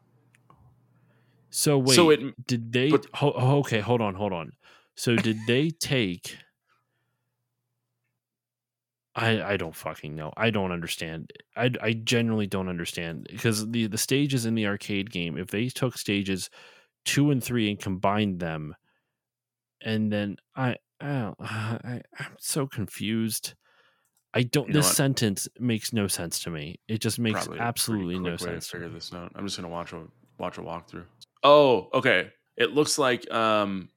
So wait, so it, did they? But, ho, okay, hold on, hold on. So did they take? I, I don't fucking know. I don't understand. I, I genuinely don't understand because the, the stages in the arcade game, if they took stages two and three and combined them, and then I, I, I I'm so confused. I don't. You know this what? sentence makes no sense to me. It just makes Probably absolutely no sense. To figure this out. I'm just gonna watch a watch a walkthrough. Oh, okay. It looks like um.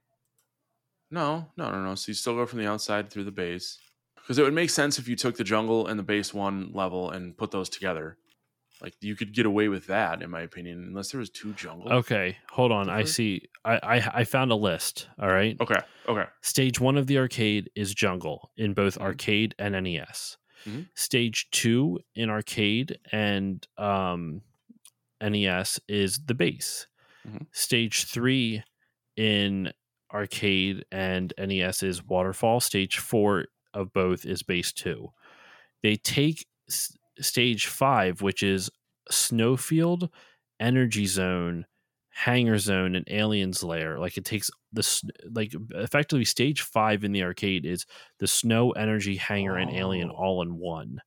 No, no, no, no. So you still go from the outside through the base. Because it would make sense if you took the jungle and the base one level and put those together. Like, you could get away with that, in my opinion, unless there was two jungles. Okay, hold on. I see. I, I I found a list, all right? Okay, okay. Stage one of the arcade is jungle in both mm-hmm. arcade and N E S. Mm-hmm. Stage two in arcade and um, N E S is the base. Mm-hmm. Stage three in arcade and N E S is waterfall. Stage four of both is base two. They take s- stage five, which is Snowfield, Energy Zone, Hangar Zone, and Aliens Lair. Like it takes this, like effectively stage five in the arcade is the Snow, Energy, Hangar, oh. and Alien all in one.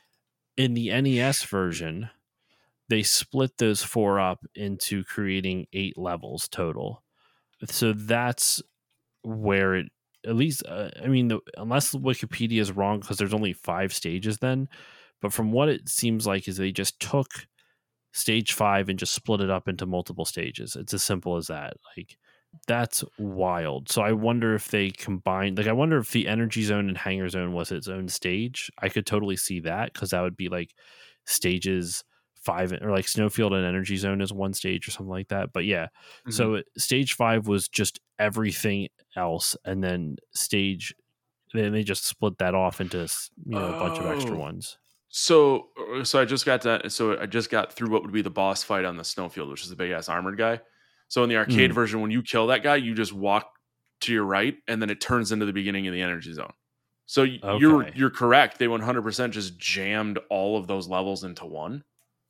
In the N E S version, they split those four up into creating eight levels total. So that's where it at least uh, I mean the, unless Wikipedia is wrong because there's only five stages then, but from what it seems like is they just took stage five and just split it up into multiple stages. It's as simple as that. Like that's wild. So I wonder if they combined, like I wonder if the Energy Zone and Hangar Zone was its own stage. I could totally see that because that would be like stages five, or like Snowfield and Energy Zone is one stage or something like that. But yeah, mm-hmm. so stage five was just everything else, and then stage then they just split that off into you know oh. a bunch of extra ones. So so I just got to so I just got through what would be the boss fight on the Snowfield, which is the big ass armored guy. So in the arcade mm. version, when you kill that guy, you just walk to your right, and then it turns into the beginning of the Energy Zone. So okay. you're you're correct. They one hundred percent just jammed all of those levels into one.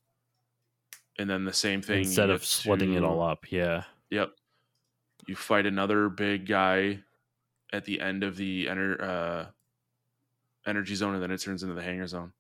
And then the same thing instead of splitting to, it all up. Yeah. Yep. You fight another big guy at the end of the ener- uh, Energy Zone, and then it turns into the Hangar Zone.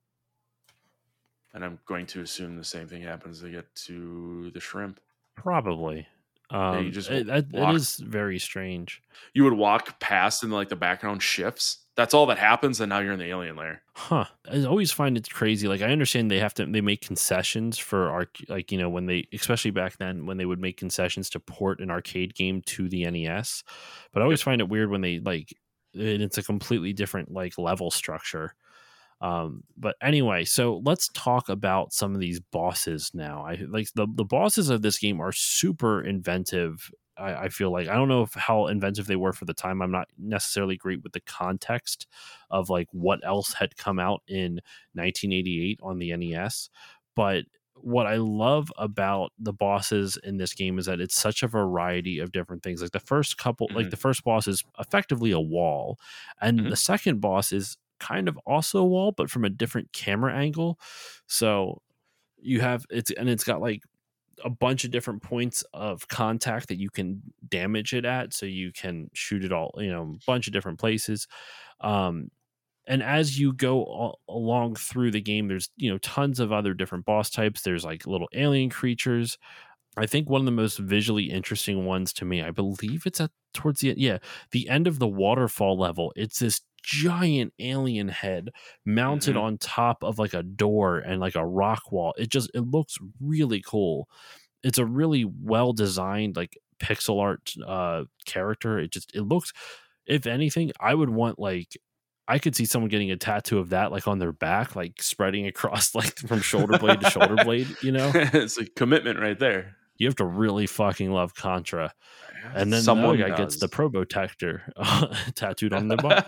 And I'm going to assume the same thing happens to get to the shrimp. Probably. Um, yeah, you just it, it, it is very strange. You would walk past and like the background shifts. That's all that happens, and now you're in the alien lair. Huh. I always find it crazy. Like I understand they have to they make concessions for arc like, you know, when they especially back then when they would make concessions to port an arcade game to the N E S. But I always yep. find it weird when they like it's a completely different like level structure. Um, but anyway, so let's talk about some of these bosses now. I like the, the bosses of this game are super inventive. I, I feel like I don't know if how inventive they were for the time. I'm not necessarily great with the context of like what else had come out in nineteen eighty-eight on the N E S, but what I love about the bosses in this game is that it's such a variety of different things. Like the first couple, Mm-hmm. like the first boss is effectively a wall, and Mm-hmm. the second boss is kind of also a wall, but from a different camera angle. So you have it's and it's got like a bunch of different points of contact that you can damage it at, so you can shoot it all, you know, a bunch of different places. Um, and as you go all, along through the game, there's, you know, tons of other different boss types. There's like little alien creatures. I think one of the most visually interesting ones to me, I believe it's at towards the end, yeah, the end of the waterfall level. It's this giant alien head mounted Mm-hmm. on top of like a door and like a rock wall. It just it looks really cool. It's a really well designed like pixel art uh character. It just it looks, if anything, I would want like I could see someone getting a tattoo of that like on their back, like spreading across like from shoulder blade to shoulder blade, you know? It's a commitment right there. You have to really fucking love Contra. And then the other Someone guy gets the does. Probotector uh, tattooed on their butt.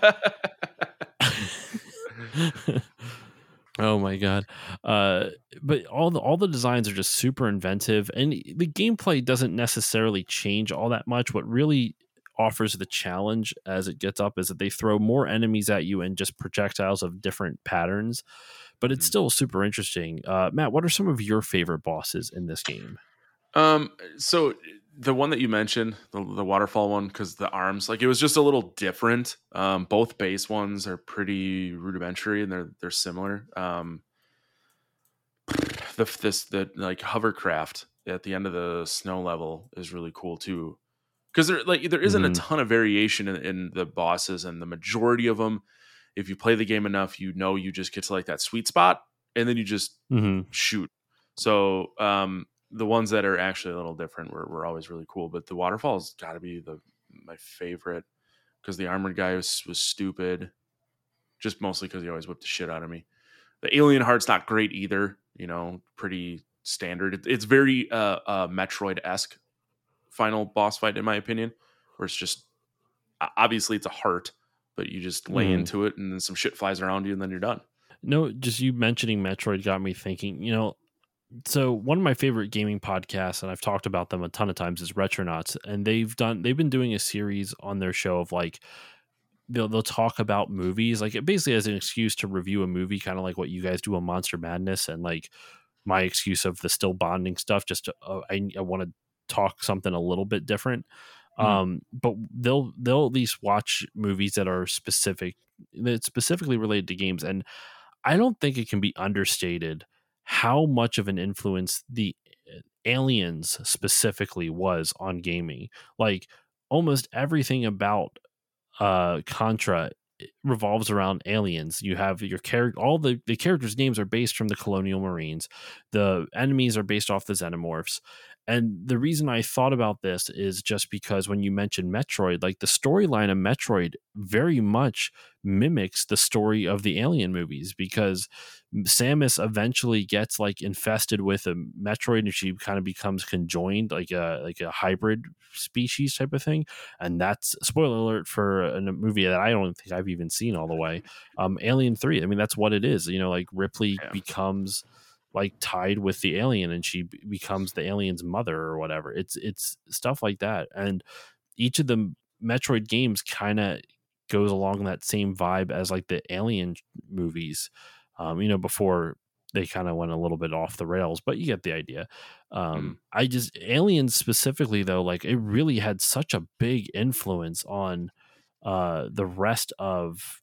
Oh my god. Uh, but all the all the designs are just super inventive, and the gameplay doesn't necessarily change all that much. What really offers the challenge as it gets up is that they throw more enemies at you and just projectiles of different patterns, but it's Mhm. still super interesting. Uh, Matt, what are some of your favorite bosses in this game? Um, so the one that you mentioned, the, the waterfall one, because the arms, like it was just a little different. Um, both base ones are pretty rudimentary and they're they're similar. Um, the this the like hovercraft at the end of the snow level is really cool too, because there like there isn't a Mm-hmm. ton of variation in, in the bosses, and the majority of them, if you play the game enough, you know you just get to like that sweet spot, and then you just Mm-hmm. shoot. So um, the ones that are actually a little different were, were always really cool. But the waterfall's got to be the my favorite because the armored guy was, was stupid, just mostly because he always whipped the shit out of me. The alien heart's not great either. You know, pretty standard. It, it's very uh, uh, Metroid esque final boss fight in my opinion, where it's just obviously it's a heart, but you just lay Mm-hmm. into it and then some shit flies around you and then you're done. No, just you mentioning Metroid got me thinking, you know, so one of my favorite gaming podcasts, and I've talked about them a ton of times, is Retronauts, and they've done they've been doing a series on their show of like they'll they'll talk about movies, like it basically as an excuse to review a movie, kind of like what you guys do on Monster Madness, and like my excuse of the still bonding stuff. Just to, uh, I I want to talk something a little bit different. Mm. Um, but they'll they'll at least watch movies that are specific that specifically related to games, and I don't think it can be understated how much of an influence the uh, Aliens specifically was on gaming. Like almost everything about uh Contra revolves around aliens. You have your character, all the the characters' names are based from the Colonial Marines. The enemies are based off the Xenomorphs. And the reason I thought about this is just because when you mentioned Metroid, like the storyline of Metroid very much mimics the story of the Alien movies, because Samus eventually gets like infested with a Metroid and she kind of becomes conjoined, like a like a hybrid species type of thing. And that's, spoiler alert for a movie that I don't think I've even seen all the way, um Alien three. I mean, that's what it is, you know, like Ripley Yeah. becomes like tied with the alien and she b- becomes the alien's mother or whatever. It's it's stuff like that. And each of the Metroid games kind of goes along that same vibe as like the Alien movies, um, you know, before they kind of went a little bit off the rails, but you get the idea. Mm. Um, I just, Aliens specifically, though, like it really had such a big influence on uh, the rest of,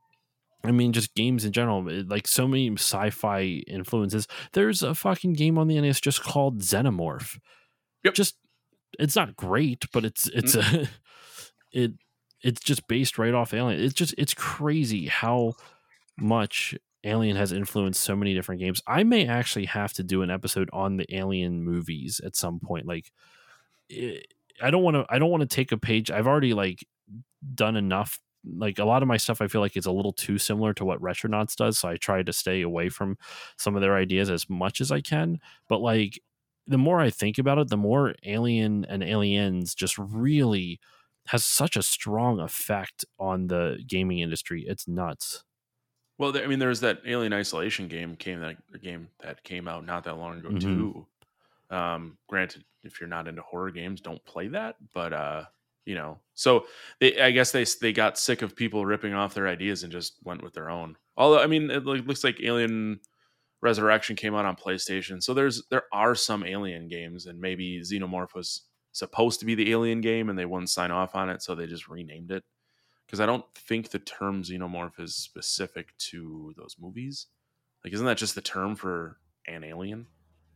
I mean, just games in general, it- like so many sci-fi influences. There's a fucking game on the N E S just called Xenomorph. Yep. Just, it's not great, but it's it's Mm. a it it's just based right off Alien. It's just it's crazy how much Alien has influenced so many different games. I may actually have to do an episode on the Alien movies at some point. Like, it, I don't want to. I don't want to take a page. I've already like done enough. Like a lot of my stuff, I feel like is a little too similar to what Retronauts does, so I try to stay away from some of their ideas as much as I can. But like, the more I think about it, the more Alien and Aliens just really has such a strong effect on the gaming industry. It's nuts. Well, I mean, there's that Alien Isolation game came that game that came out not that long ago mm-hmm. too. Um, granted, if you're not into horror games, don't play that. But uh, you know, so they, I guess they they got sick of people ripping off their ideas and just went with their own. Although, I mean, it looks like Alien Resurrection came out on PlayStation, so there's there are some Alien games, and maybe Xenomorph was supposed to be the Alien game, and they wouldn't sign off on it, so they just renamed it. Because I don't think the term Xenomorph is specific to those movies. Like, isn't that just the term for an alien?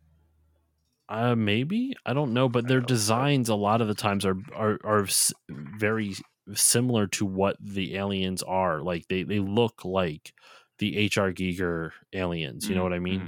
Uh, maybe I don't know, but their designs a lot of the times are are are very similar to what the aliens are. Like they they look like the H R Giger aliens. You mm-hmm. know what I mean? Mm-hmm.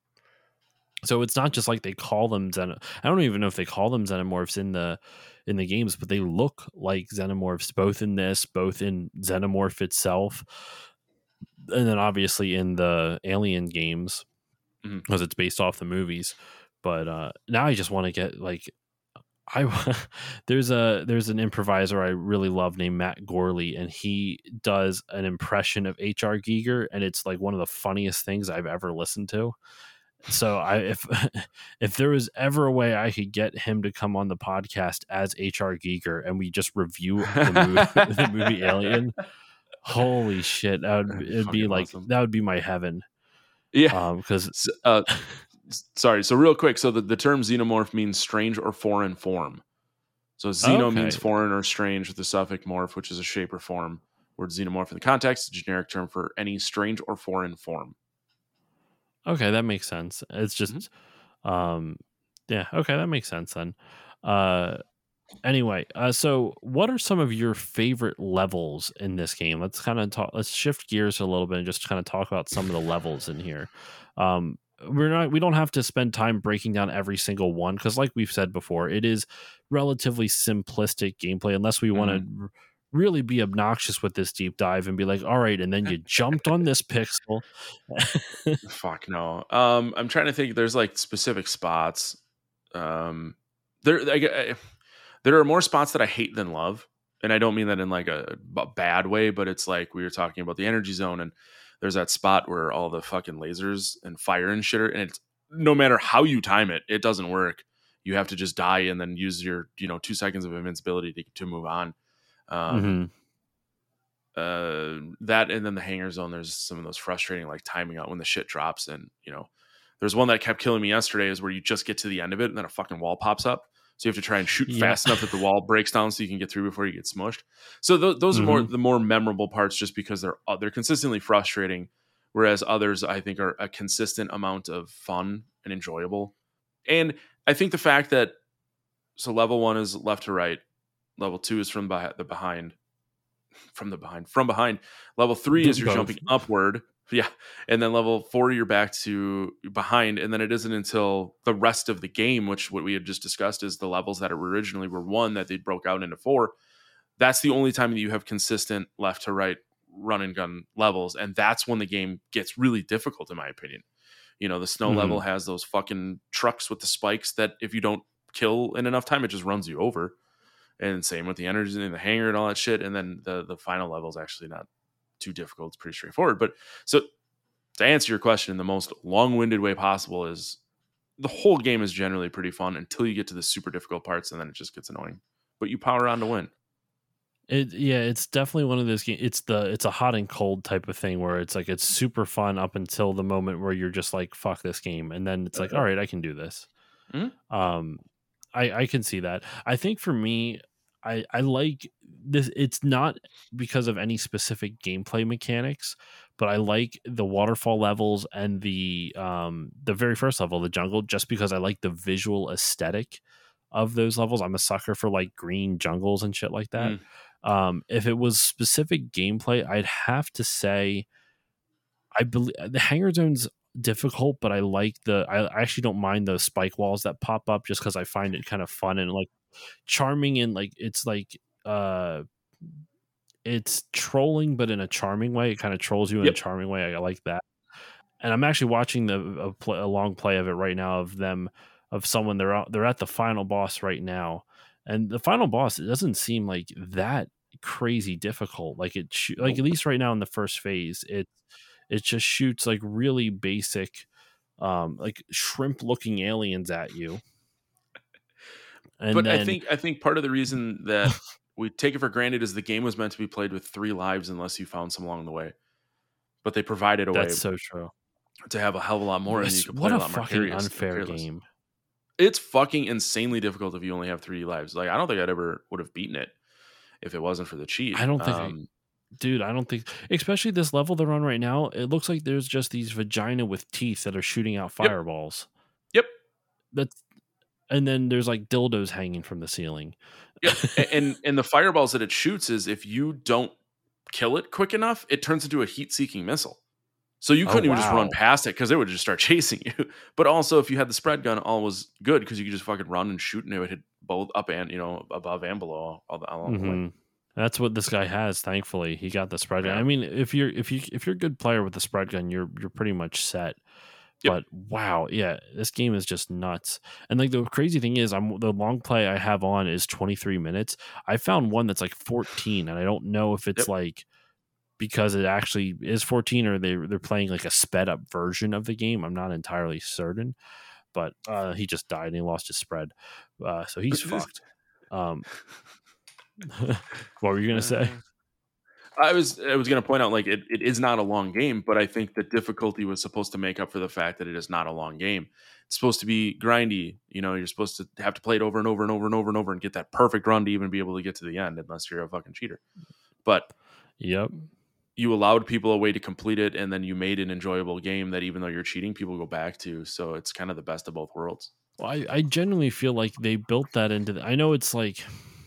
So it's not just like they call them Xen. I don't even know if they call them Xenomorphs in the in the games, but they look like Xenomorphs both in this, both in Xenomorph itself, and then obviously in the Alien games because mm-hmm. it's based off the movies. But uh, now I just want to get like I there's a there's an improviser I really love named Matt Gorley, and he does an impression of H R Giger, and it's like one of the funniest things I've ever listened to. So I if if there was ever a way I could get him to come on the podcast as H R Giger and we just review the movie, the movie Alien, holy shit, that would it'd be like awesome. That would be my heaven. Yeah, because um, uh, sorry. So real quick, so the, the term xenomorph means strange or foreign form. So xeno okay. means foreign or strange with the suffix morph, which is a shape or form. Word xenomorph in the context, a generic term for any strange or foreign form. Okay, that makes sense. It's just, mm-hmm. um, yeah. Okay, that makes sense then. Uh, anyway, uh, so what are some of your favorite levels in this game? Let's kind of talk. Let's shift gears a little bit and just kind of talk about some of the levels in here. Um, we're not. We don't have to spend time breaking down every single one because, like we've said before, it is relatively simplistic gameplay. Unless we mm-hmm. want to. really be obnoxious with this deep dive and be like, all right, and then you jumped on this pixel. Fuck no. Um, I'm trying to think. There's like specific spots. Um, there, I, I, there are more spots that I hate than love, and I don't mean that in like a, a bad way, but it's like we were talking about the energy zone, and there's that spot where all the fucking lasers and fire and shit are, and it's no matter how you time it, it doesn't work. You have to just die and then use your, you know, two seconds of invincibility to to move on. Um, mm-hmm. uh, that and then the hangar zone. There's some of those frustrating like timing out when the shit drops, and you know, there's one that kept killing me yesterday is where you just get to the end of it and then a fucking wall pops up, so you have to try and shoot yeah. fast enough that the wall breaks down so you can get through before you get smushed. So th- those mm-hmm. are more the more memorable parts, just because they're uh, they're consistently frustrating, whereas others I think are a consistent amount of fun and enjoyable. And I think the fact that so level one is left to right. Level two is from behind, the behind, from the behind, from behind. Level three is you're both. Jumping upward. Yeah. And then level four, you're back to behind. And then it isn't until the rest of the game, which what we had just discussed is the levels that originally were one that they broke out into four. That's the only time that you have consistent left to right run and gun levels. And that's when the game gets really difficult, in my opinion. You know, the snow mm-hmm. level has those fucking trucks with the spikes that if you don't kill in enough time, it just runs you over. And same with the energy in the hangar and all that shit. And then the, the final level is actually not too difficult. It's pretty straightforward. But so to answer your question in the most long-winded way possible is the whole game is generally pretty fun until you get to the super difficult parts, and then it just gets annoying. But you power on to win. It yeah, it's definitely one of those games. It's the it's a hot and cold type of thing where it's like it's super fun up until the moment where you're just like, fuck this game. And then it's like, all right, I can do this. Mm-hmm. Um I, I can see that. I think for me, I, I like this. It's not because of any specific gameplay mechanics, but I like the waterfall levels and the um the very first level, the jungle, just because I like the visual aesthetic of those levels. I'm a sucker for like green jungles and shit like that. Mm. Um, if it was specific gameplay, I'd have to say I believe the hangar zone's difficult, but I like the I, I actually don't mind the spike walls that pop up just because I find it kind of fun and like charming, and like it's like uh it's trolling but in a charming way. It kind of trolls you in yep. a charming way. I like that. And I'm actually watching the a, play, a long play of it right now of them of someone they're out they're at the final boss right now, and the final boss, it doesn't seem like that crazy difficult. Like it like at least right now in the first phase, it It just shoots like really basic, um, like shrimp looking aliens at you. And but then, I think I think part of the reason that we take it for granted is the game was meant to be played with three lives unless you found some along the way. But they provided a that's way. That's so true. To have a hell of a lot more, and you can play what a, a lot more fucking unfair game. It's fucking insanely difficult if you only have three lives. Like I don't think I'd ever would have beaten it if it wasn't for the cheat. I don't think, um, I, dude. I don't think, especially this level they're on right now. It looks like there's just these vagina with teeth that are shooting out fireballs. Yep. yep. That's and then there's like dildos hanging from the ceiling. Yep. and and the fireballs that it shoots is if you don't kill it quick enough, it turns into a heat-seeking missile. So you couldn't oh, wow. even just run past it because it would just start chasing you. But also, if you had the spread gun, all was good because you could just fucking run and shoot, and it would hit both up and you know above and below all the along mm-hmm. the way. That's what this guy has. Thankfully, he got the spread yeah. gun. I mean, if you're if you if you're a good player with the spread gun, you're you're pretty much set. Yep. But wow, yeah, this game is just nuts. And like the crazy thing is, I'm the long play I have on is twenty-three minutes. I found one that's like fourteen, and I don't know if it's yep. like. Because it actually is fourteen, or they they're playing like a sped up version of the game. I'm not entirely certain, but uh, he just died and he lost his spread, uh, so he's fucked. Um, what were you gonna say? I was I was gonna point out like it, it is not a long game, but I think the difficulty was supposed to make up for the fact that it is not a long game. It's supposed to be grindy. You know, you're supposed to have to play it over and over and over and over and over and get that perfect run to even be able to get to the end, unless you're a fucking cheater. But yep. You allowed people a way to complete it, and then you made an enjoyable game that even though you're cheating, people go back to. So it's kind of the best of both worlds. Well, I, I genuinely feel like they built that into the, I know it's like,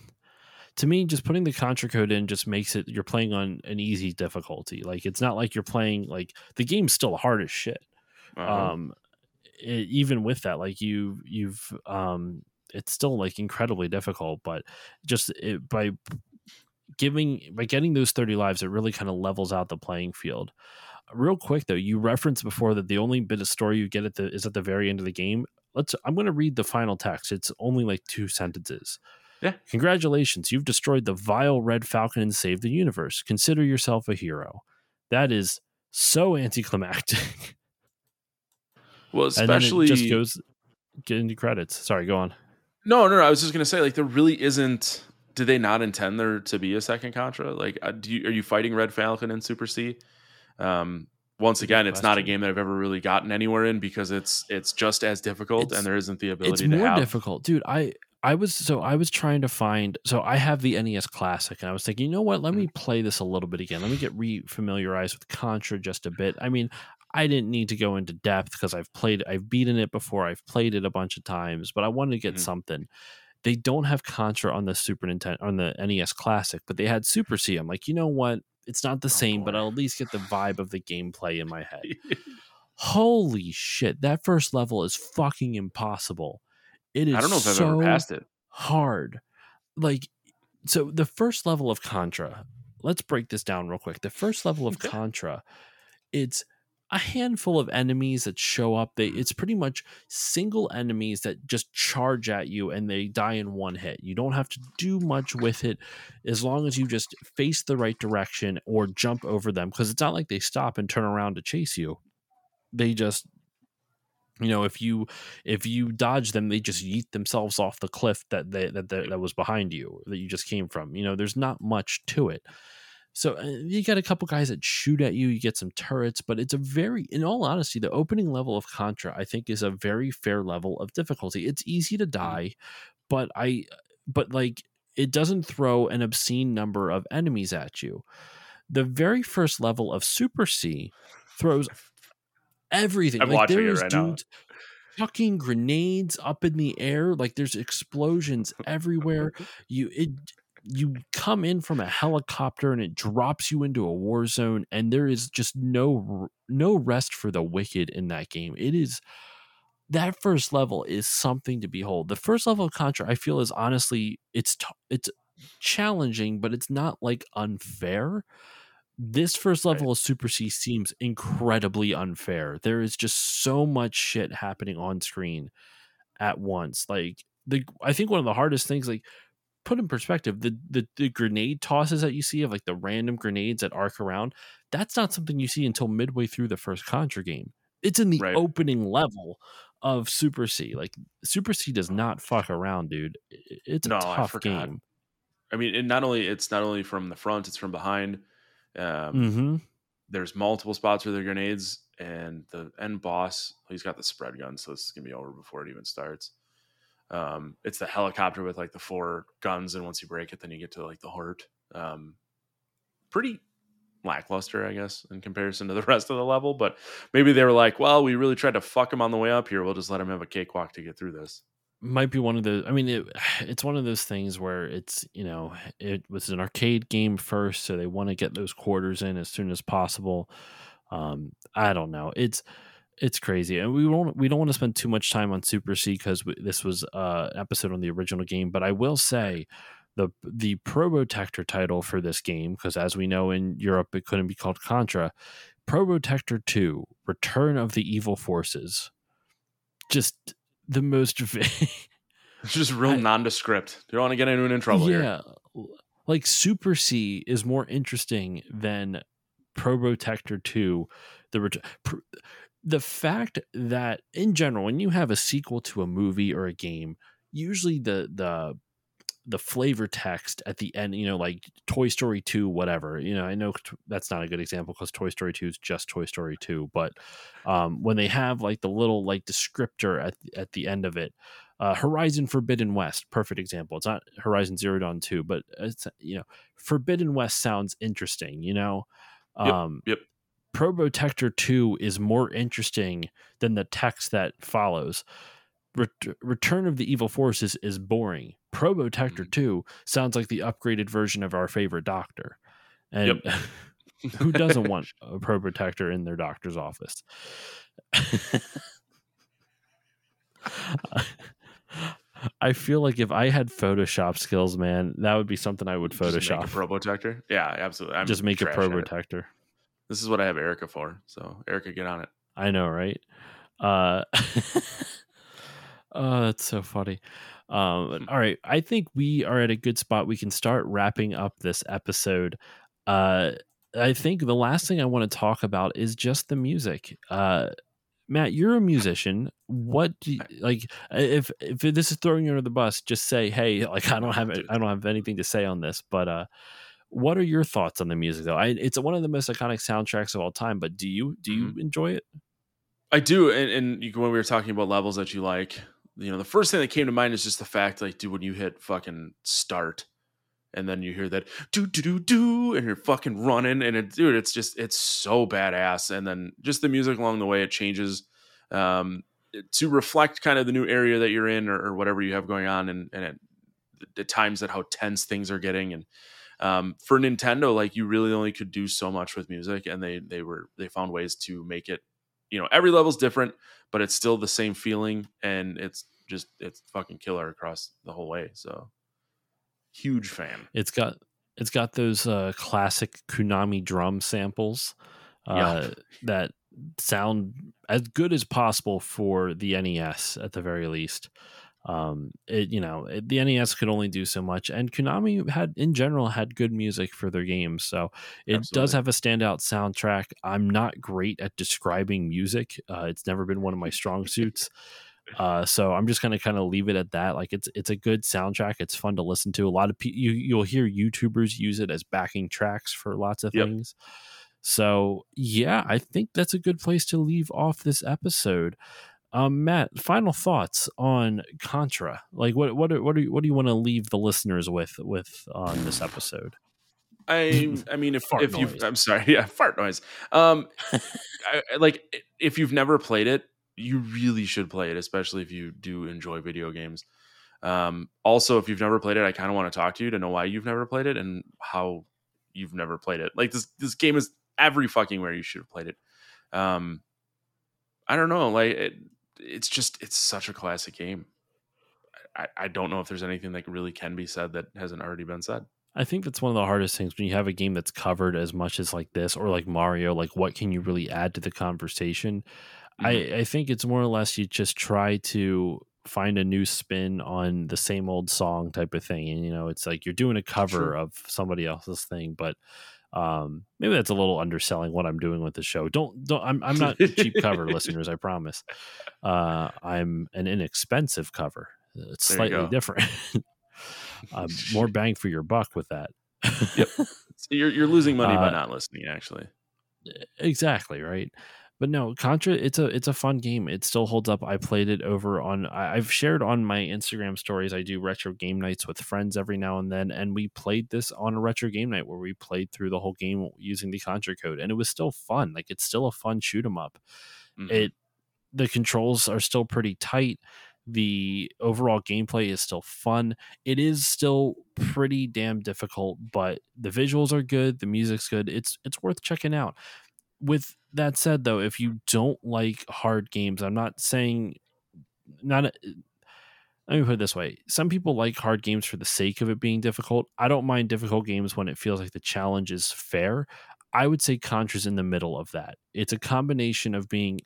to me, just putting the Contra code in just makes it, you're playing on an easy difficulty. Like, it's not like you're playing, like, the game's still hard as shit. Uh-huh. Um, it, even with that, like, you, you've, um, it's still, like, incredibly difficult, but just it, by... giving by getting those thirty lives, it really kind of levels out the playing field. Real quick though, you referenced before that the only bit of story you get at the is at the very end of the game. Let's I'm going to read the final text. It's only like two sentences. Yeah. Congratulations, you've destroyed the vile Red Falcon and saved the universe. Consider yourself a hero. That is so anticlimactic. Well, especially and then it just goes get into credits. Sorry, go on. No, no, no. I was just going to say, like, there really isn't. Did they not intend there to be a second Contra? Like, uh, do you, are you fighting Red Falcon in Super C? Um, once again, it's not a game that I've ever really gotten anywhere in because it's it's just as difficult, it's, and there isn't the ability it's to more have. difficult, dude. I I was so I was trying to find. So I have the N E S Classic, and I was thinking, you know what? Let mm-hmm. me play this a little bit again. Let me get re-familiarized with Contra just a bit. I mean, I didn't need to go into depth because I've played, I've beaten it before, I've played it a bunch of times, but I wanted to get mm-hmm. something. They don't have Contra on the Super Nintendo, on the N E S Classic, but they had Super C. I'm like, you know what? It's not the oh, same, boy. But I'll at least get the vibe of the gameplay in my head. Holy shit. That first level is fucking impossible. It is I don't know if so I've ever passed it. Hard. Like, so the first level of Contra, let's break this down real quick. The first level of Contra, it's a handful of enemies that show up. They it's pretty much single enemies that just charge at you and they die in one hit. You don't have to do much with it as long as you just face the right direction or jump over them, because it's not like they stop and turn around to chase you. They just, you know, if you if you dodge them, they just yeet themselves off the cliff that they, that that, that was behind you, that you just came from. You know, there's not much to it. So uh, you got a couple guys that shoot at you, you get some turrets, but it's a very, in all honesty, the opening level of Contra, I think, is a very fair level of difficulty. It's easy to die, but I, but like, it doesn't throw an obscene number of enemies at you. The very first level of Super C throws everything. I'm like, watching it right dudes now. Fucking grenades up in the air, like there's explosions everywhere. You it. You come in from a helicopter and it drops you into a war zone, and there is just no no rest for the wicked in that game. It is that first level is something to behold. The first level of Contra, I feel, is honestly it's t- it's challenging, but it's not like unfair. This first level right. of Super C seems incredibly unfair. There is just so much shit happening on screen at once. Like the I think one of the hardest things, like, put in perspective, the, the the grenade tosses that you see of like the random grenades that arc around, that's not something you see until midway through the first Contra game. It's in the Right. opening level of Super C. Like Super C does not fuck around, dude. It's a No, I tough forgot. game. I mean, and not only it's not only from the front, it's from behind. Um, Mm-hmm. There's multiple spots where there are grenades, and the end boss, he's got the spread gun, so this is gonna be over before it even starts. Um, it's the helicopter with like the four guns, and once you break it, then you get to like the heart. Um, pretty lackluster, I guess, in comparison to the rest of the level. But maybe they were like, well, we really tried to fuck him on the way up here. We'll just let him have a cakewalk to get through this. Might be one of the, I mean, it, it's one of those things where it's, you know, it was an arcade game first, so they want to get those quarters in as soon as possible. Um, I don't know. It's, it's crazy. And we won't, we don't want to spend too much time on Super C because this was uh, an episode on the original game, but I will say the, the Probotector title for this game, because as we know in Europe, it couldn't be called Contra. Probotector two, Return of the Evil Forces. Just the most it's just real I, nondescript. You don't want to get anyone in trouble yeah, here. Like Super C is more interesting than Probotector two. The ret- pr- the fact that in general, when you have a sequel to a movie or a game, usually the the the flavor text at the end, you know, like Toy Story two, whatever, you know, I know t- that's not a good example because Toy Story two is just Toy Story two, but um, when they have like the little like descriptor at, at the end of it, uh, Horizon Forbidden West, perfect example. It's not Horizon Zero Dawn two, but it's, you know, Forbidden West sounds interesting, you know? Um, yep. Yep. Probotector two is more interesting than the text that follows. Ret- Return of the Evil Forces is boring. Probotector two sounds like the upgraded version of our favorite doctor. And yep. who doesn't want a Probotector in their doctor's office? I feel like if I had Photoshop skills, man, that would be something I would Photoshop. Just make a Probotector? Yeah, absolutely. I'm Just make a Probotector. This is what I have Erica for. So, Erica, get on it. I know, right? Uh Oh, that's so funny. Um, all right. I think we are at a good spot. We can start wrapping up this episode. Uh, I think the last thing I want to talk about is just the music. Uh, Matt, you're a musician. What do you, like if if this is throwing you under the bus, just say, hey, like I don't have I don't have anything to say on this, but uh what are your thoughts on the music though? I, it's one of the most iconic soundtracks of all time, but do you do you mm-hmm. enjoy it? I do, and, and you, when we were talking about levels that you like, you know, the first thing that came to mind is just the fact, like, dude, when you hit fucking start, and then you hear that do do do do, and you're fucking running, and it, dude, it's just it's so badass. And then just the music along the way, it changes um, to reflect kind of the new area that you're in, or, or whatever you have going on, and and at the times that how tense things are getting. And um, for Nintendo, like, you really only could do so much with music, and they they were they found ways to make it. You know, every level's different, but it's still the same feeling, and it's just it's fucking killer across the whole way. So, huge fan. It's got it's got those uh, classic Konami drum samples uh, yep. that sound as good as possible for the N E S at the very least. Um, it you know it, the N E S could only do so much, and Konami had in general had good music for their games, so it Absolutely. does have a standout soundtrack. I'm not great at describing music; uh, it's never been one of my strong suits. Uh, so I'm just gonna kind of leave it at that. Like it's it's a good soundtrack. It's fun to listen to. A lot of people you you'll hear YouTubers use it as backing tracks for lots of yep. things. So yeah, I think that's a good place to leave off this episode. Um, Matt, final thoughts on Contra? Like, what what what do you, what do you want to leave the listeners with with on this episode? I I mean, if if you I'm sorry, yeah, fart noise. Um, I, like if you've never played it, you really should play it, especially if you do enjoy video games. Um, also, if you've never played it, I kind of want to talk to you to know why you've never played it and how you've never played it. Like this this game is every fucking where you should have played it. Um, I don't know, like. It, It's just, it's such a classic game. I, I don't know if there's anything that really can be said that hasn't already been said. I think that's one of the hardest things when you have a game that's covered as much as like this or like Mario, like what can you really add to the conversation? Mm-hmm. I, I think it's more or less you just try to find a new spin on the same old song type of thing. And, you know, it's like you're doing a cover True. of somebody else's thing, but Um, maybe that's a little underselling what I'm doing with the show. Don't don't. I'm I'm not cheap cover, listeners. I promise. Uh, I'm an inexpensive cover. It's There you slightly go. different. um, more bang for your buck with that. Yep. So you're you're losing money by Uh, not listening, actually. Exactly, right. But no, Contra, it's a it's a fun game. It still holds up. I played it over on I, I've shared on my Instagram stories. I do retro game nights with friends every now and then, and we played this on a retro game night where we played through the whole game using the Contra code, and it was still fun. Like it's still a fun shoot 'em up. Mhm. It the controls are still pretty tight. The overall gameplay is still fun. It is still pretty damn difficult, but the visuals are good. The music's good. It's it's worth checking out. With that said, though, if you don't like hard games, I'm not saying not. A, let me put it this way: some people like hard games for the sake of it being difficult. I don't mind difficult games when it feels like the challenge is fair. I would say Contra's in the middle of that. It's a combination of being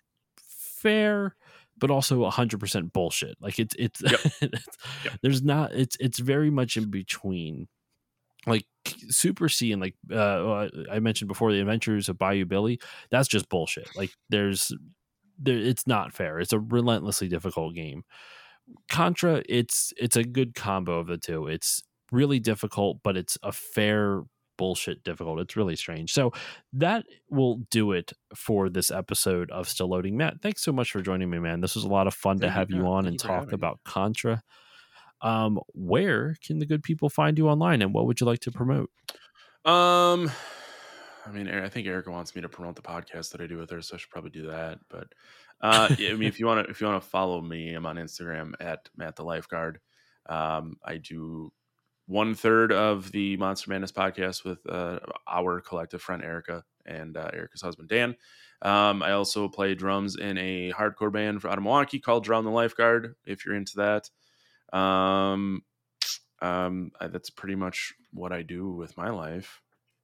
fair but also one hundred percent bullshit. Like it's it's, Yep. it's Yep. there's not it's it's very much in between. Like Super C and like uh, I mentioned before, the Adventures of Bayou Billy, that's just bullshit. Like there's there it's not fair. It's a relentlessly difficult game. Contra, it's it's a good combo of the two. It's really difficult, but it's a fair bullshit difficult. It's really strange. So that will do it for this episode of Still Loading. Matt, thanks so much for joining me, man. This was a lot of fun Thank to have you, you yeah, on thank and you for talk having about me. Contra. Um, where can the good people find you online, and what would you like to promote? Um, I mean, I think Erica wants me to promote the podcast that I do with her, so I should probably do that. But uh, yeah, I mean, if you want to, if you want to follow me, I'm on Instagram at Matt the Lifeguard. Um, I do one third of the Monster Madness podcast with uh, our collective friend Erica and uh, Erica's husband Dan. Um, I also play drums in a hardcore band out of Milwaukee called Drown the Lifeguard. If you're into that, um, um, I, that's pretty much what I do with my life.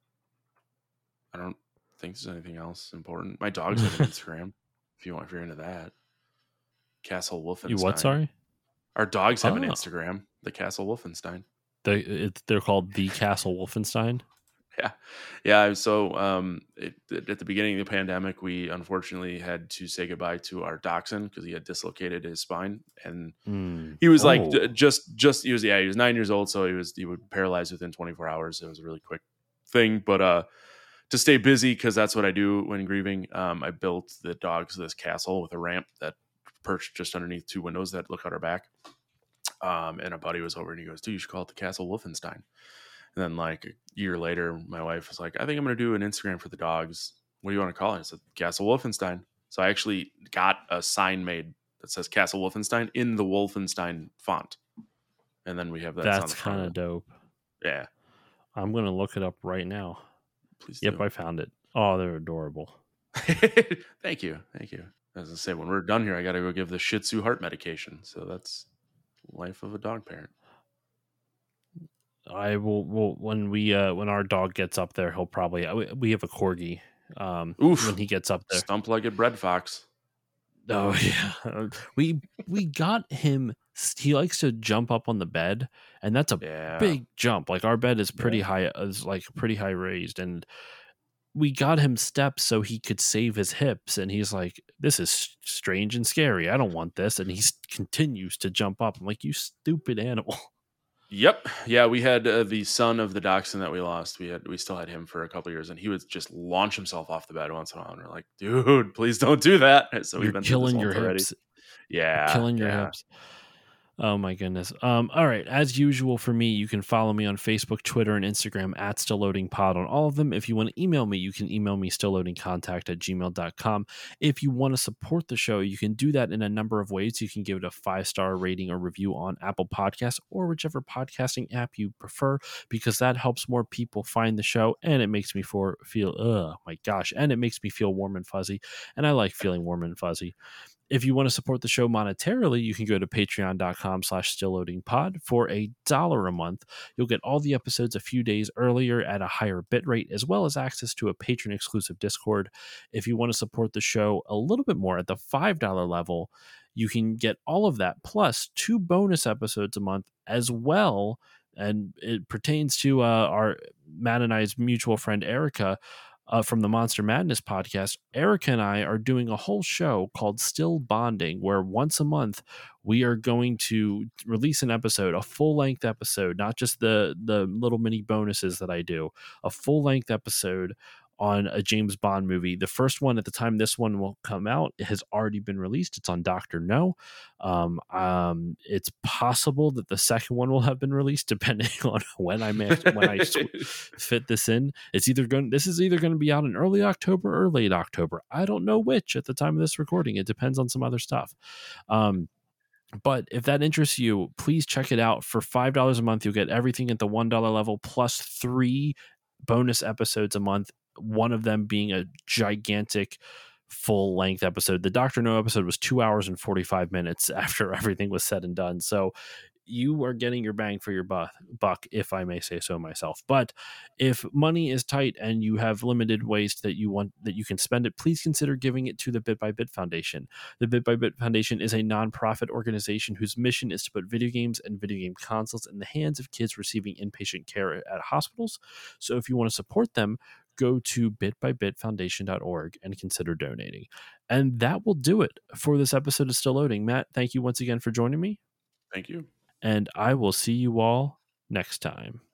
I don't think there's anything else important. My dogs have an Instagram. If you want, if you're into that, Castle Wolfenstein. You what? Sorry, our dogs have oh. an Instagram. The Castle Wolfenstein. They it, they're called the Castle Wolfenstein. Yeah, yeah. So, um, it, at the beginning of the pandemic, we unfortunately had to say goodbye to our dachshund because he had dislocated his spine, and mm. he was oh. like just just he was yeah he was nine years old, so he was he would paralyze within twenty-four hours. It was a really quick thing, but uh, to stay busy because that's what I do when grieving. Um, I built the dogs this castle with a ramp that perched just underneath two windows that look out our back. Um, and a buddy was over and he goes, "Dude, you should call it the Castle Wolfenstein." And then like a year later, my wife was like, "I think I'm going to do an Instagram for the dogs. What do you want to call it?" I said, Castle Wolfenstein. So I actually got a sign made that says Castle Wolfenstein in the Wolfenstein font. And then we have that. That's kind of dope. Yeah. I'm going to look it up right now. Please Yep, do. I found it. Oh, they're adorable. Thank you. Thank you. As I say, when we're done here, I got to go give the Shih Tzu heart medication. So that's life of a dog parent. I will, will when we uh when our dog gets up there, he'll probably we have a corgi. Um Oof. When he gets up there, stump-legged bread fox. Oh yeah, we we got him. He likes to jump up on the bed, and that's a yeah. big jump. Like our bed is pretty yeah. high, is like pretty high raised, and we got him steps so he could save his hips. And he's like, "This is strange and scary. I don't want this." And he continues to jump up. I'm like, "You stupid animal." Yep. Yeah, we had uh, the son of the dachshund that we lost. We had we still had him for a couple of years, and he would just launch himself off the bed once in a while. And we're like, "Dude, please don't do that." So You're we've been killing your already. hips. Yeah, You're killing your yeah. hips. Oh my goodness. Um, all right. As usual for me, you can follow me on Facebook, Twitter, and Instagram at Still Loading Pod on all of them. If you want to email me, you can email me stillloadingcontact at gmail dot com. If you want to support the show, you can do that in a number of ways. You can give it a five-star rating or review on Apple Podcasts or whichever podcasting app you prefer, because that helps more people find the show, and it makes me for, feel, oh my gosh, and it makes me feel warm and fuzzy, and I like feeling warm and fuzzy. If you want to support the show monetarily, you can go to patreon dot com slash stillloadingpod. For a dollar a month, you'll get all the episodes a few days earlier at a higher bit rate, as well as access to a patron-exclusive Discord. If you want to support the show a little bit more at the five dollar level, you can get all of that, plus two bonus episodes a month, as well and it pertains to uh, our Matt and I's mutual friend Erica. Uh, from the Monster Madness podcast, Erica and I are doing a whole show called Still Bonding, where once a month we are going to release an episode, a full length episode, not just the the little mini bonuses that I do, a full length episode on a James Bond movie. The first one, at the time this one will come out, it has already been released. It's on Doctor No. Um, um, it's possible that the second one will have been released, depending on when I may, when I fit this in. It's either going. This is either going to be out in early October or late October. I don't know which at the time of this recording. It depends on some other stuff. Um, But if that interests you, please check it out. For five dollars a month, you'll get everything at the one dollar level plus three bonus episodes a month, one of them being a gigantic full-length episode. The Doctor No episode was two hours and forty-five minutes after everything was said and done. So you are getting your bang for your buck, if I may say so myself. But if money is tight and you have limited ways that you want that you can spend it, please consider giving it to the Bit by Bit Foundation. The Bit by Bit Foundation is a nonprofit organization whose mission is to put video games and video game consoles in the hands of kids receiving inpatient care at hospitals. So if you want to support them, go to bit by bit foundation dot org and consider donating. And that will do it for this episode of Still Loading. Matt, thank you once again for joining me. Thank you. And I will see you all next time.